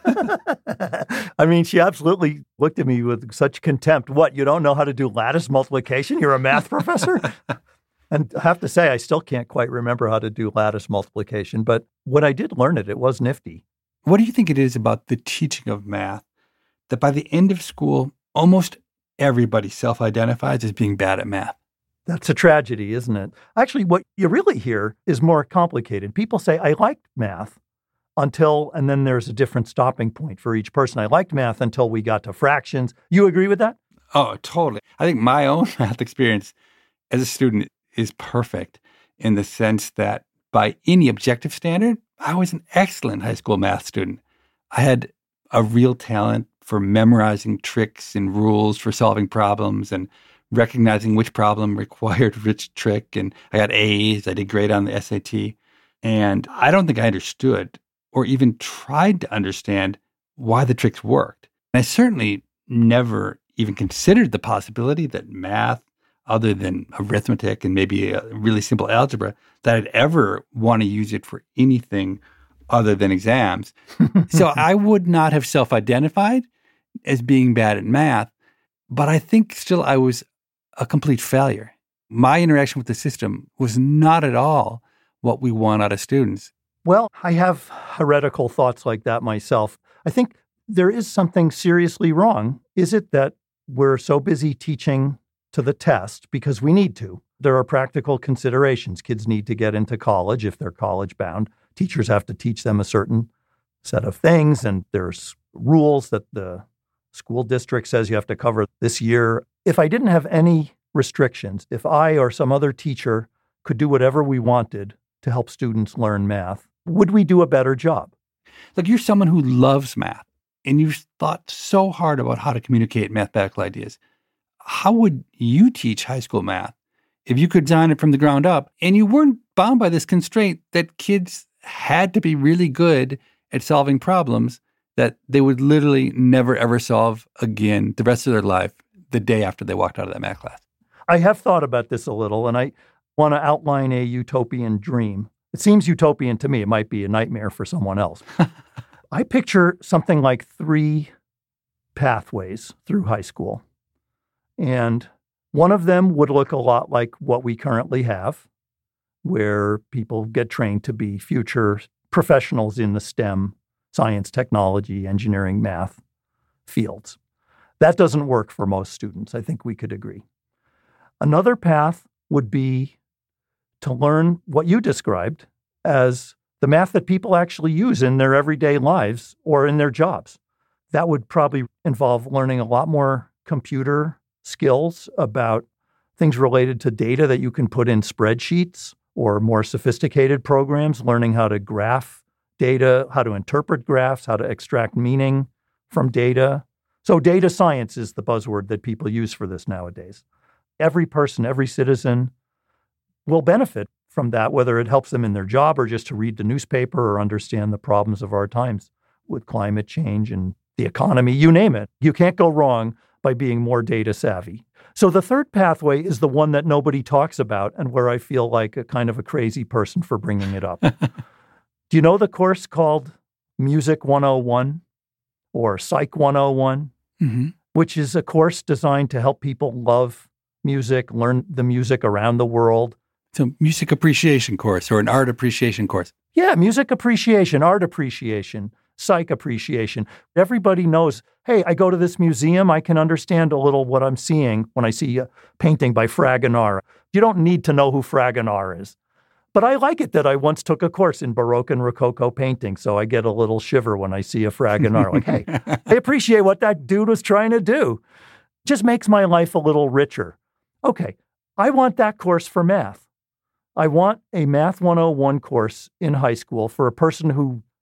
I mean, she absolutely looked at me with such contempt. What, you don't know how to do lattice multiplication? You're a math professor? And I have to say, I still can't quite remember how to do lattice multiplication, but when I did learn it, it was nifty. What do you think it is about the teaching of math that by the end of school, almost everybody self-identifies as being bad at math? That's a tragedy, isn't it? Actually, what you really hear is more complicated. People say, I liked math until, and then there's a different stopping point for each person. I liked math until we got to fractions. You agree with that? Oh, totally. I think my own math experience as a student is perfect in the sense that by any objective standard, I was an excellent high school math student. I had a real talent for memorizing tricks and rules for solving problems and recognizing which problem required which trick. And I got A's. I did great on the S A T. And I don't think I understood or even tried to understand why the tricks worked. And I certainly never even considered the possibility that math, other than arithmetic and maybe a really simple algebra, that I'd ever want to use it for anything other than exams. So I would not have self-identified as being bad at math, but I think still I was a complete failure. My interaction with the system was not at all what we want out of students. Well, I have heretical thoughts like that myself. I think there is something seriously wrong. Is it that we're so busy teaching to the test because we need to? There are practical considerations. Kids need to get into college if they're college bound. Teachers have to teach them a certain set of things, and there's rules that the school district says you have to cover this year. If I didn't have any restrictions, if I or some other teacher could do whatever we wanted to help students learn math, would we do a better job? Look, you're someone who loves math, and you've thought so hard about how to communicate mathematical ideas. How would you teach high school math if you could design it from the ground up and you weren't bound by this constraint that kids had to be really good at solving problems that they would literally never, ever solve again the rest of their life the day after they walked out of that math class? I have thought about this a little, and I want to outline a utopian dream. It seems utopian to me. It might be a nightmare for someone else. I picture something like three pathways through high school. And one of them would look a lot like what we currently have, where people get trained to be future professionals in the STEM, science, technology, engineering, math fields. That doesn't work for most students. I think we could agree. Another path would be to learn what you described as the math that people actually use in their everyday lives or in their jobs. That would probably involve learning a lot more computer skills about things related to data that you can put in spreadsheets or more sophisticated programs, learning how to graph data, how to interpret graphs, how to extract meaning from data. So data science is the buzzword that people use for this nowadays. Every person, every citizen will benefit from that, whether it helps them in their job or just to read the newspaper or understand the problems of our times with climate change and the economy, you name it. You can't go wrong by being more data savvy. So the third pathway is the one that nobody talks about and where I feel like a kind of a crazy person for bringing it up. Do you know the course called Music one oh one or Psych one oh one, mm-hmm. which is a course designed to help people love music, learn the music around the world? It's a music appreciation course or an art appreciation course. Yeah, music appreciation, art appreciation, psych appreciation. Everybody knows, hey, I go to this museum, I can understand a little what I'm seeing when I see a painting by Fragonard. You don't need to know who Fragonard is. But I like it that I once took a course in Baroque and Rococo painting, so I get a little shiver when I see a Fragonard. Like, hey, I appreciate what that dude was trying to do. Just makes my life a little richer. Okay, I want that course for math. I want a Math one oh one course in high school for a person who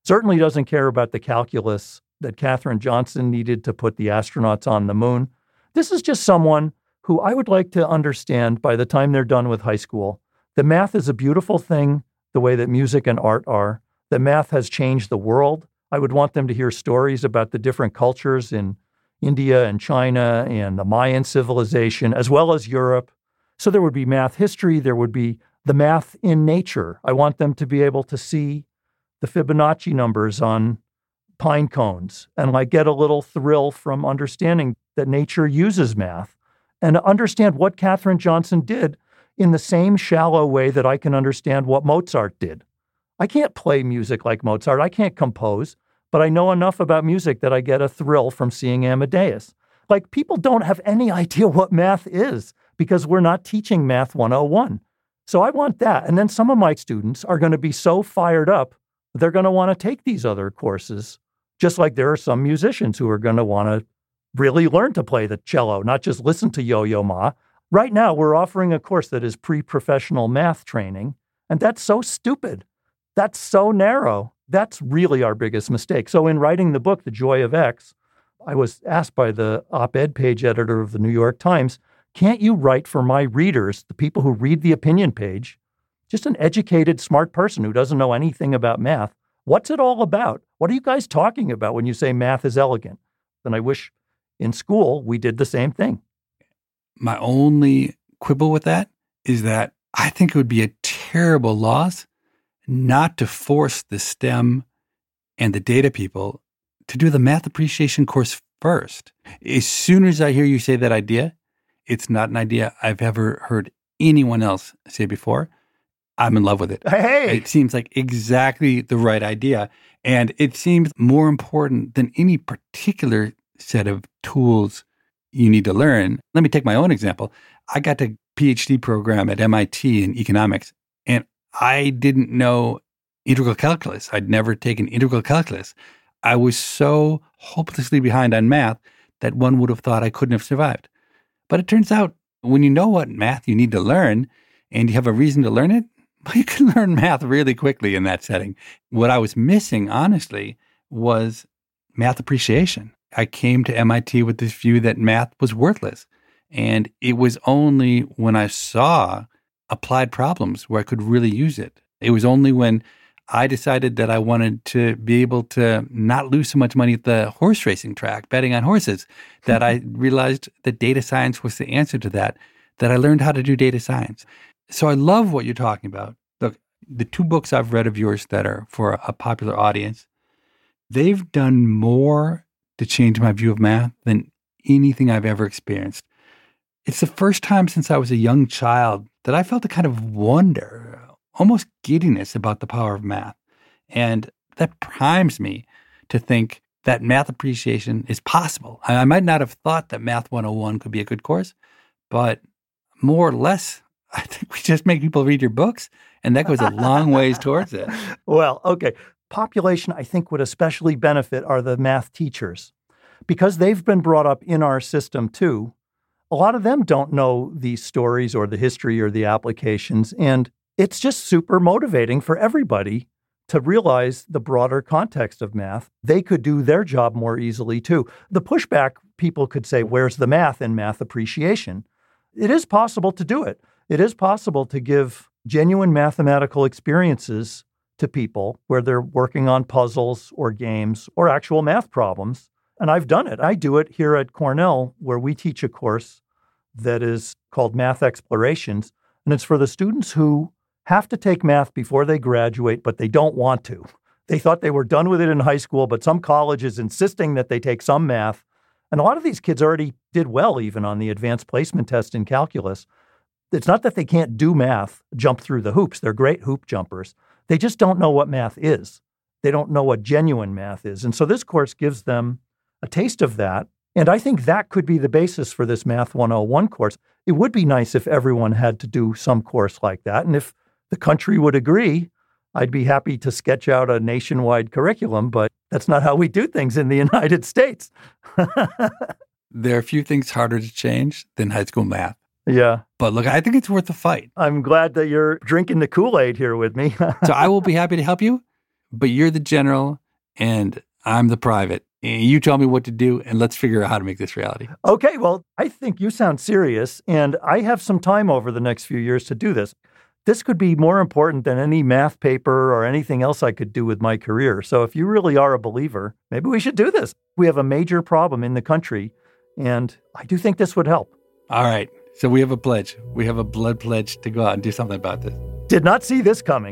certainly doesn't care about the calculus that Katherine Johnson needed to put the astronauts on the moon. This is just someone who I would like to understand by the time they're done with high school that math is a beautiful thing, the way that music and art are, that math has changed the world. I would want them to hear stories about the different cultures in India and China and the Mayan civilization, as well as Europe. So there would be math history. There would be the math in nature. I want them to be able to see the Fibonacci numbers on pine cones and like get a little thrill from understanding that nature uses math and understand what Katherine Johnson did in the same shallow way that I can understand what Mozart did. I can't play music like Mozart. I can't compose, but I know enough about music that I get a thrill from seeing Amadeus. Like, people don't have any idea what math is because we're not teaching Math one oh one. So I want that. And then some of my students are going to be so fired up, they're going to want to take these other courses, just like there are some musicians who are going to want to really learn to play the cello, not just listen to Yo-Yo Ma. Right now, we're offering a course that is pre-professional math training, and that's so stupid. That's so narrow. That's really our biggest mistake. So in writing the book, The Joy of X, I was asked by the op-ed page editor of the New York Times, can't you write for my readers, the people who read the opinion page, just an educated, smart person who doesn't know anything about math? What's it all about? What are you guys talking about when you say math is elegant? And I wish in school we did the same thing. My only quibble with that is that I think it would be a terrible loss not to force the STEM and the data people to do the math appreciation course first. As soon as I hear you say that idea, it's not an idea I've ever heard anyone else say before. I'm in love with it. Hey! It seems like exactly the right idea. And it seems more important than any particular set of tools you need to learn. Let me take my own example. I got a PhD program at M I T in economics, and I didn't know integral calculus. I'd never taken integral calculus. I was so hopelessly behind on math that one would have thought I couldn't have survived. But it turns out when you know what math you need to learn and you have a reason to learn it, well, you can learn math really quickly in that setting. What I was missing, honestly, was math appreciation. I came to M I T with this view that math was worthless. And it was only when I saw applied problems where I could really use it. It was only when I decided that I wanted to be able to not lose so much money at the horse racing track, betting on horses, that I realized that data science was the answer to that, that I learned how to do data science. So I love what you're talking about. Look, the two books I've read of yours that are for a popular audience, they've done more to change my view of math than anything I've ever experienced. It's the first time since I was a young child that I felt a kind of wonder, almost giddiness about the power of math. And that primes me to think that math appreciation is possible. I might not have thought that Math one oh one could be a good course, but more or less, I think we just make people read your books, and that goes a long ways towards it. Well, okay. Population, I think, would especially benefit are the math teachers, because they've been brought up in our system too. A lot of them don't know these stories or the history or the applications, and it's just super motivating for everybody to realize the broader context of math. They could do their job more easily too. The pushback, people could say, where's the math in math appreciation? It is possible to do it. It is possible to give genuine mathematical experiences to people where they're working on puzzles or games or actual math problems. And I've done it. I do it here at Cornell, where we teach a course that is called Math Explorations. And it's for the students who have to take math before they graduate, but they don't want to. They thought they were done with it in high school, but some college is insisting that they take some math. And a lot of these kids already did well, even on the advanced placement test in calculus. It's not that they can't do math, jump through the hoops. They're great hoop jumpers. They just don't know what math is. They don't know what genuine math is. And so this course gives them a taste of that. And I think that could be the basis for this Math one oh one course. It would be nice if everyone had to do some course like that. And if the country would agree, I'd be happy to sketch out a nationwide curriculum, but that's not how we do things in the United States. There are a few things harder to change than high school math. Yeah. But look, I think it's worth the fight. I'm glad that you're drinking the Kool-Aid here with me. So I will be happy to help you. but you're the general and I'm the private. And you tell me what to do, and let's figure out how to make this reality. Okay, well, I think you sound serious, and I have some time over the next few years to do this. This could be more important than any math paper or anything else I could do with my career. So if you really are a believer, maybe we should do this. We have a major problem in the country, and I do think this would help. All right. So we have a pledge. We have a blood pledge to go out and do something about this. Did not see this coming.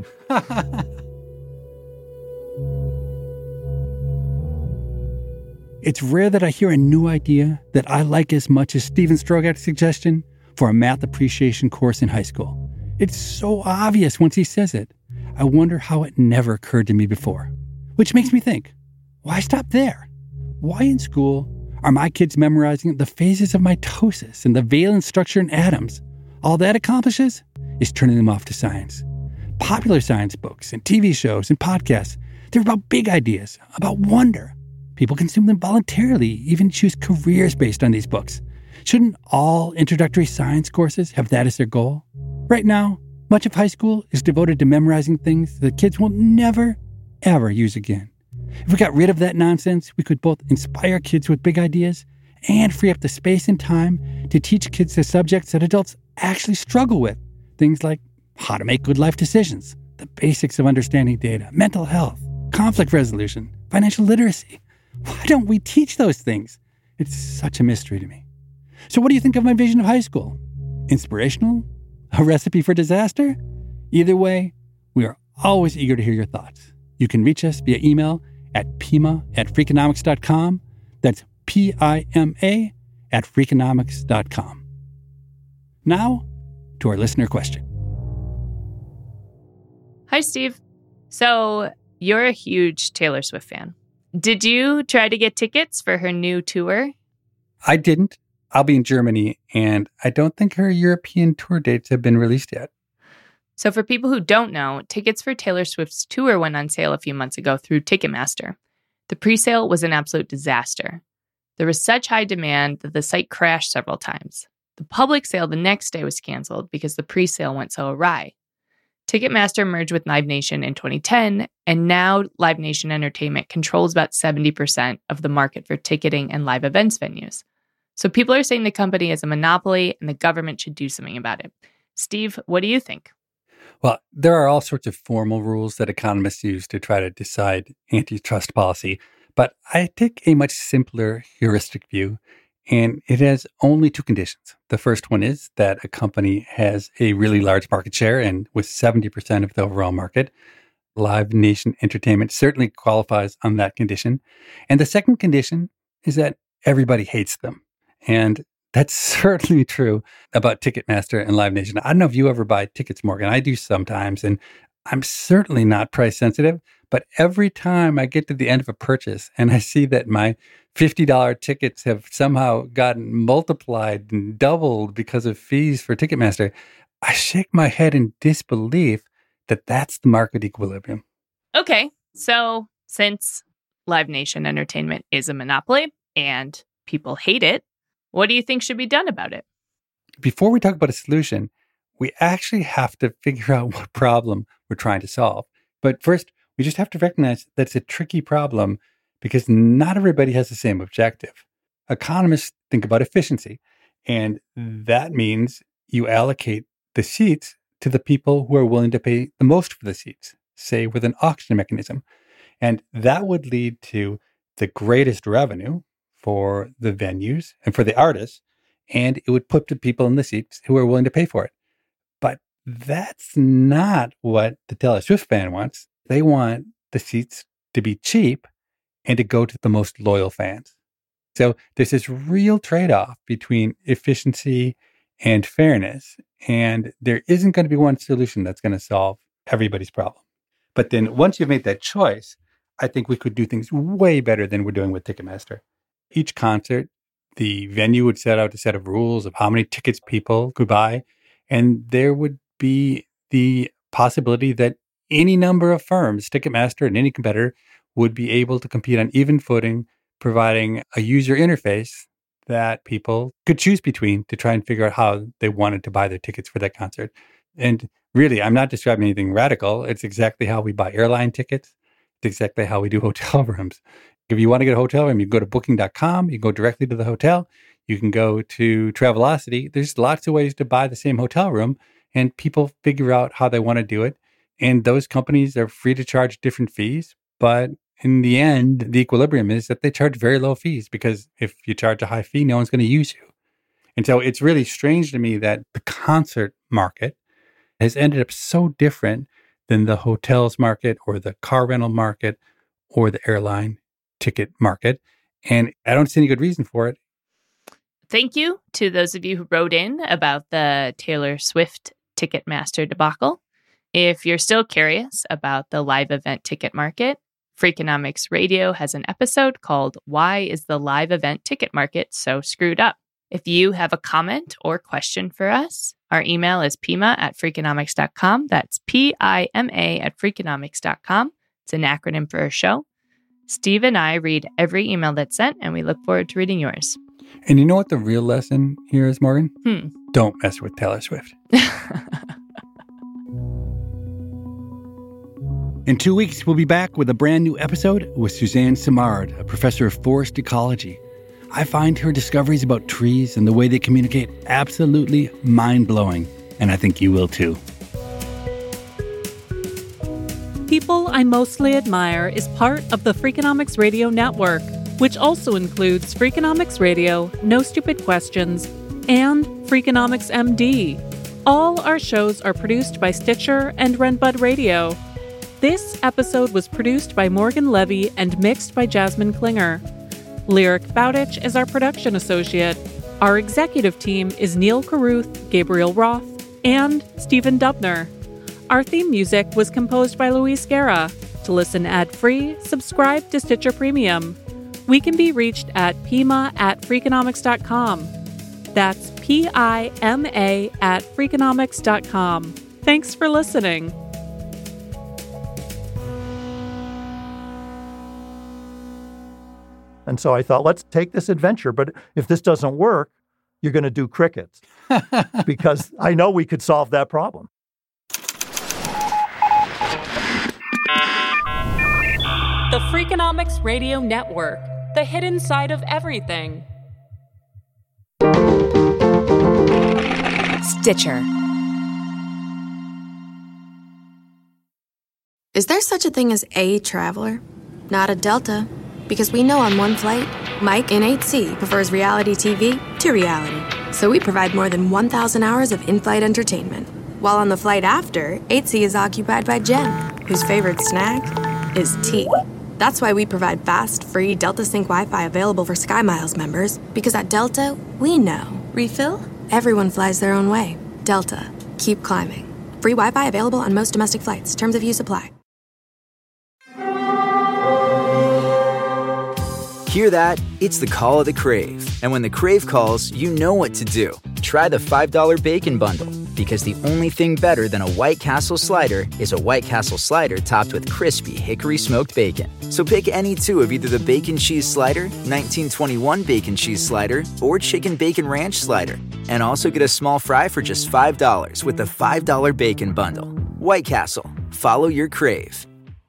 It's rare that I hear a new idea that I like as much as Steven Strogat's suggestion for a math appreciation course in high school. It's so obvious once he says it. I wonder how it never occurred to me before. Which makes me think, why stop there? Why in school are my kids memorizing the phases of mitosis and the valence structure in atoms? All that accomplishes is turning them off to science. Popular science books and T V shows and podcasts, they're about big ideas, about wonder. People consume them voluntarily, even choose careers based on these books. Shouldn't all introductory science courses have that as their goal? Right now, much of high school is devoted to memorizing things that kids will never, ever use again. If we got rid of that nonsense, we could both inspire kids with big ideas and free up the space and time to teach kids the subjects that adults actually struggle with. Things like how to make good life decisions, the basics of understanding data, mental health, conflict resolution, financial literacy. Why don't we teach those things? It's such a mystery to me. So what do you think of my vision of high school? Inspirational? A recipe for disaster? Either way, we are always eager to hear your thoughts. You can reach us via email at pima at freakonomics dot com. That's P I M A at freakonomics dot com. Now, to our listener question. Hi, Steve. So, you're a huge Taylor Swift fan. Did you try to get tickets for her new tour? I didn't. I'll be in Germany, and I don't think her European tour dates have been released yet. So for people who don't know, tickets for Taylor Swift's tour went on sale a few months ago through Ticketmaster. The pre-sale was an absolute disaster. There was such high demand that the site crashed several times. The public sale the next day was canceled because the pre-sale went so awry. Ticketmaster merged with Live Nation in twenty ten, and now Live Nation Entertainment controls about seventy percent of the market for ticketing and live events venues. So people are saying the company is a monopoly and the government should do something about it. Steve, what do you think? Well, there are all sorts of formal rules that economists use to try to decide antitrust policy, but I take a much simpler heuristic view, and it has only two conditions. The first one is that a company has a really large market share, and with seventy percent of the overall market, Live Nation Entertainment certainly qualifies on that condition. And the second condition is that everybody hates them. And that's certainly true about Ticketmaster and Live Nation. I don't know if you ever buy tickets, Morgan. I do sometimes, and I'm certainly not price sensitive. But every time I get to the end of a purchase and I see that my fifty dollars tickets have somehow gotten multiplied and doubled because of fees for Ticketmaster, I shake my head in disbelief that that's the market equilibrium. Okay, so since Live Nation Entertainment is a monopoly and people hate it, what do you think should be done about it? Before we talk about a solution, we actually have to figure out what problem we're trying to solve. But first, we just have to recognize that it's a tricky problem because not everybody has the same objective. Economists think about efficiency, and that means you allocate the seats to the people who are willing to pay the most for the seats, say with an auction mechanism. And that would lead to the greatest revenue for the venues and for the artists, and it would put the people in the seats who are willing to pay for it. But that's not what the Taylor Swift fan wants. They want the seats to be cheap and to go to the most loyal fans. So there's this real trade-off between efficiency and fairness, and there isn't going to be one solution that's going to solve everybody's problem. But then once you've made that choice, I think we could do things way better than we're doing with Ticketmaster. Each concert, the venue would set out a set of rules of how many tickets people could buy, and there would be the possibility that any number of firms, Ticketmaster and any competitor, would be able to compete on even footing, providing a user interface that people could choose between to try and figure out how they wanted to buy their tickets for that concert. And really, I'm not describing anything radical. It's exactly how we buy airline tickets. It's exactly how we do hotel rooms. If you want to get a hotel room, you can go to booking dot com. You can go directly to the hotel. You can go to Travelocity. There's lots of ways to buy the same hotel room, and people figure out how they want to do it. And those companies are free to charge different fees. But in the end, the equilibrium is that they charge very low fees, because if you charge a high fee, no one's going to use you. And so it's really strange to me that the concert market has ended up so different than the hotels market or the car rental market or the airline ticket market. And I don't see any good reason for it. Thank you to those of you who wrote in about the Taylor Swift Ticketmaster debacle. If you're still curious about the live event ticket market, Freakonomics Radio has an episode called Why is the Live Event Ticket Market So Screwed Up? If you have a comment or question for us, our email is pima at freakonomics dot com. That's P I M A at freakonomics dot com. It's an acronym for our show. Steve and I read every email that's sent, and we look forward to reading yours. And you know what the real lesson here is, Morgan? Hmm. Don't mess with Taylor Swift. In two weeks, we'll be back with a brand new episode with Suzanne Simard, a professor of forest ecology. I find her discoveries about trees and the way they communicate absolutely mind-blowing, and I think you will too. People I Mostly Admire is part of the Freakonomics Radio Network, which also includes Freakonomics Radio, No Stupid Questions, and Freakonomics M D. All our shows are produced by Stitcher and Renbud Radio. This episode was produced by Morgan Levy and mixed by Jasmine Klinger. Lyric Bowditch is our production associate. Our executive team is Neil Carruth, Gabriel Roth, and Stephen Dubner. Our theme music was composed by Luis Guerra. To listen ad-free, subscribe to Stitcher Premium. We can be reached at pima at freakonomics dot com. That's P I M A at freakonomics dot com. Thanks for listening. And so I thought, let's take this adventure. But if this doesn't work, you're going to do crickets. Because I know we could solve that problem. The Freakonomics Radio Network, the hidden side of everything. Stitcher. Is there such a thing as a traveler? Not a Delta. Because we know on one flight, Mike in eight C prefers reality T V to reality. So we provide more than one thousand hours of in-flight entertainment. While on the flight after, eight C is occupied by Jen, whose favorite snack is tea. That's why we provide fast, free Delta Sync Wi-Fi available for SkyMiles members. Because at Delta, we know. Refill? Everyone flies their own way. Delta. Keep climbing. Free Wi-Fi available on most domestic flights. Terms of use apply. Hear that? It's the call of the Crave. And when the Crave calls, you know what to do. Try the five dollar Bacon Bundle. Because the only thing better than a White Castle slider is a White Castle slider topped with crispy hickory smoked bacon. So pick any two of either the Bacon Cheese Slider, nineteen twenty-one Bacon Cheese Slider, or Chicken Bacon Ranch Slider. And also get a small fry for just five dollars with the five dollar Bacon Bundle. White Castle. Follow your Crave.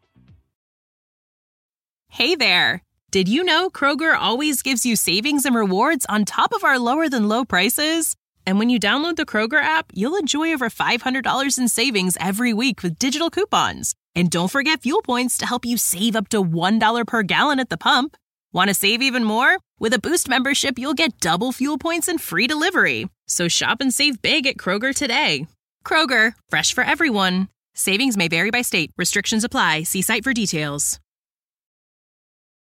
Hey there. Did you know Kroger always gives you savings and rewards on top of our lower-than-low prices? And when you download the Kroger app, you'll enjoy over five hundred dollars in savings every week with digital coupons. And don't forget fuel points to help you save up to one dollar per gallon at the pump. Want to save even more? With a Boost membership, you'll get double fuel points and free delivery. So shop and save big at Kroger today. Kroger, fresh for everyone. Savings may vary by state. Restrictions apply. See site for details.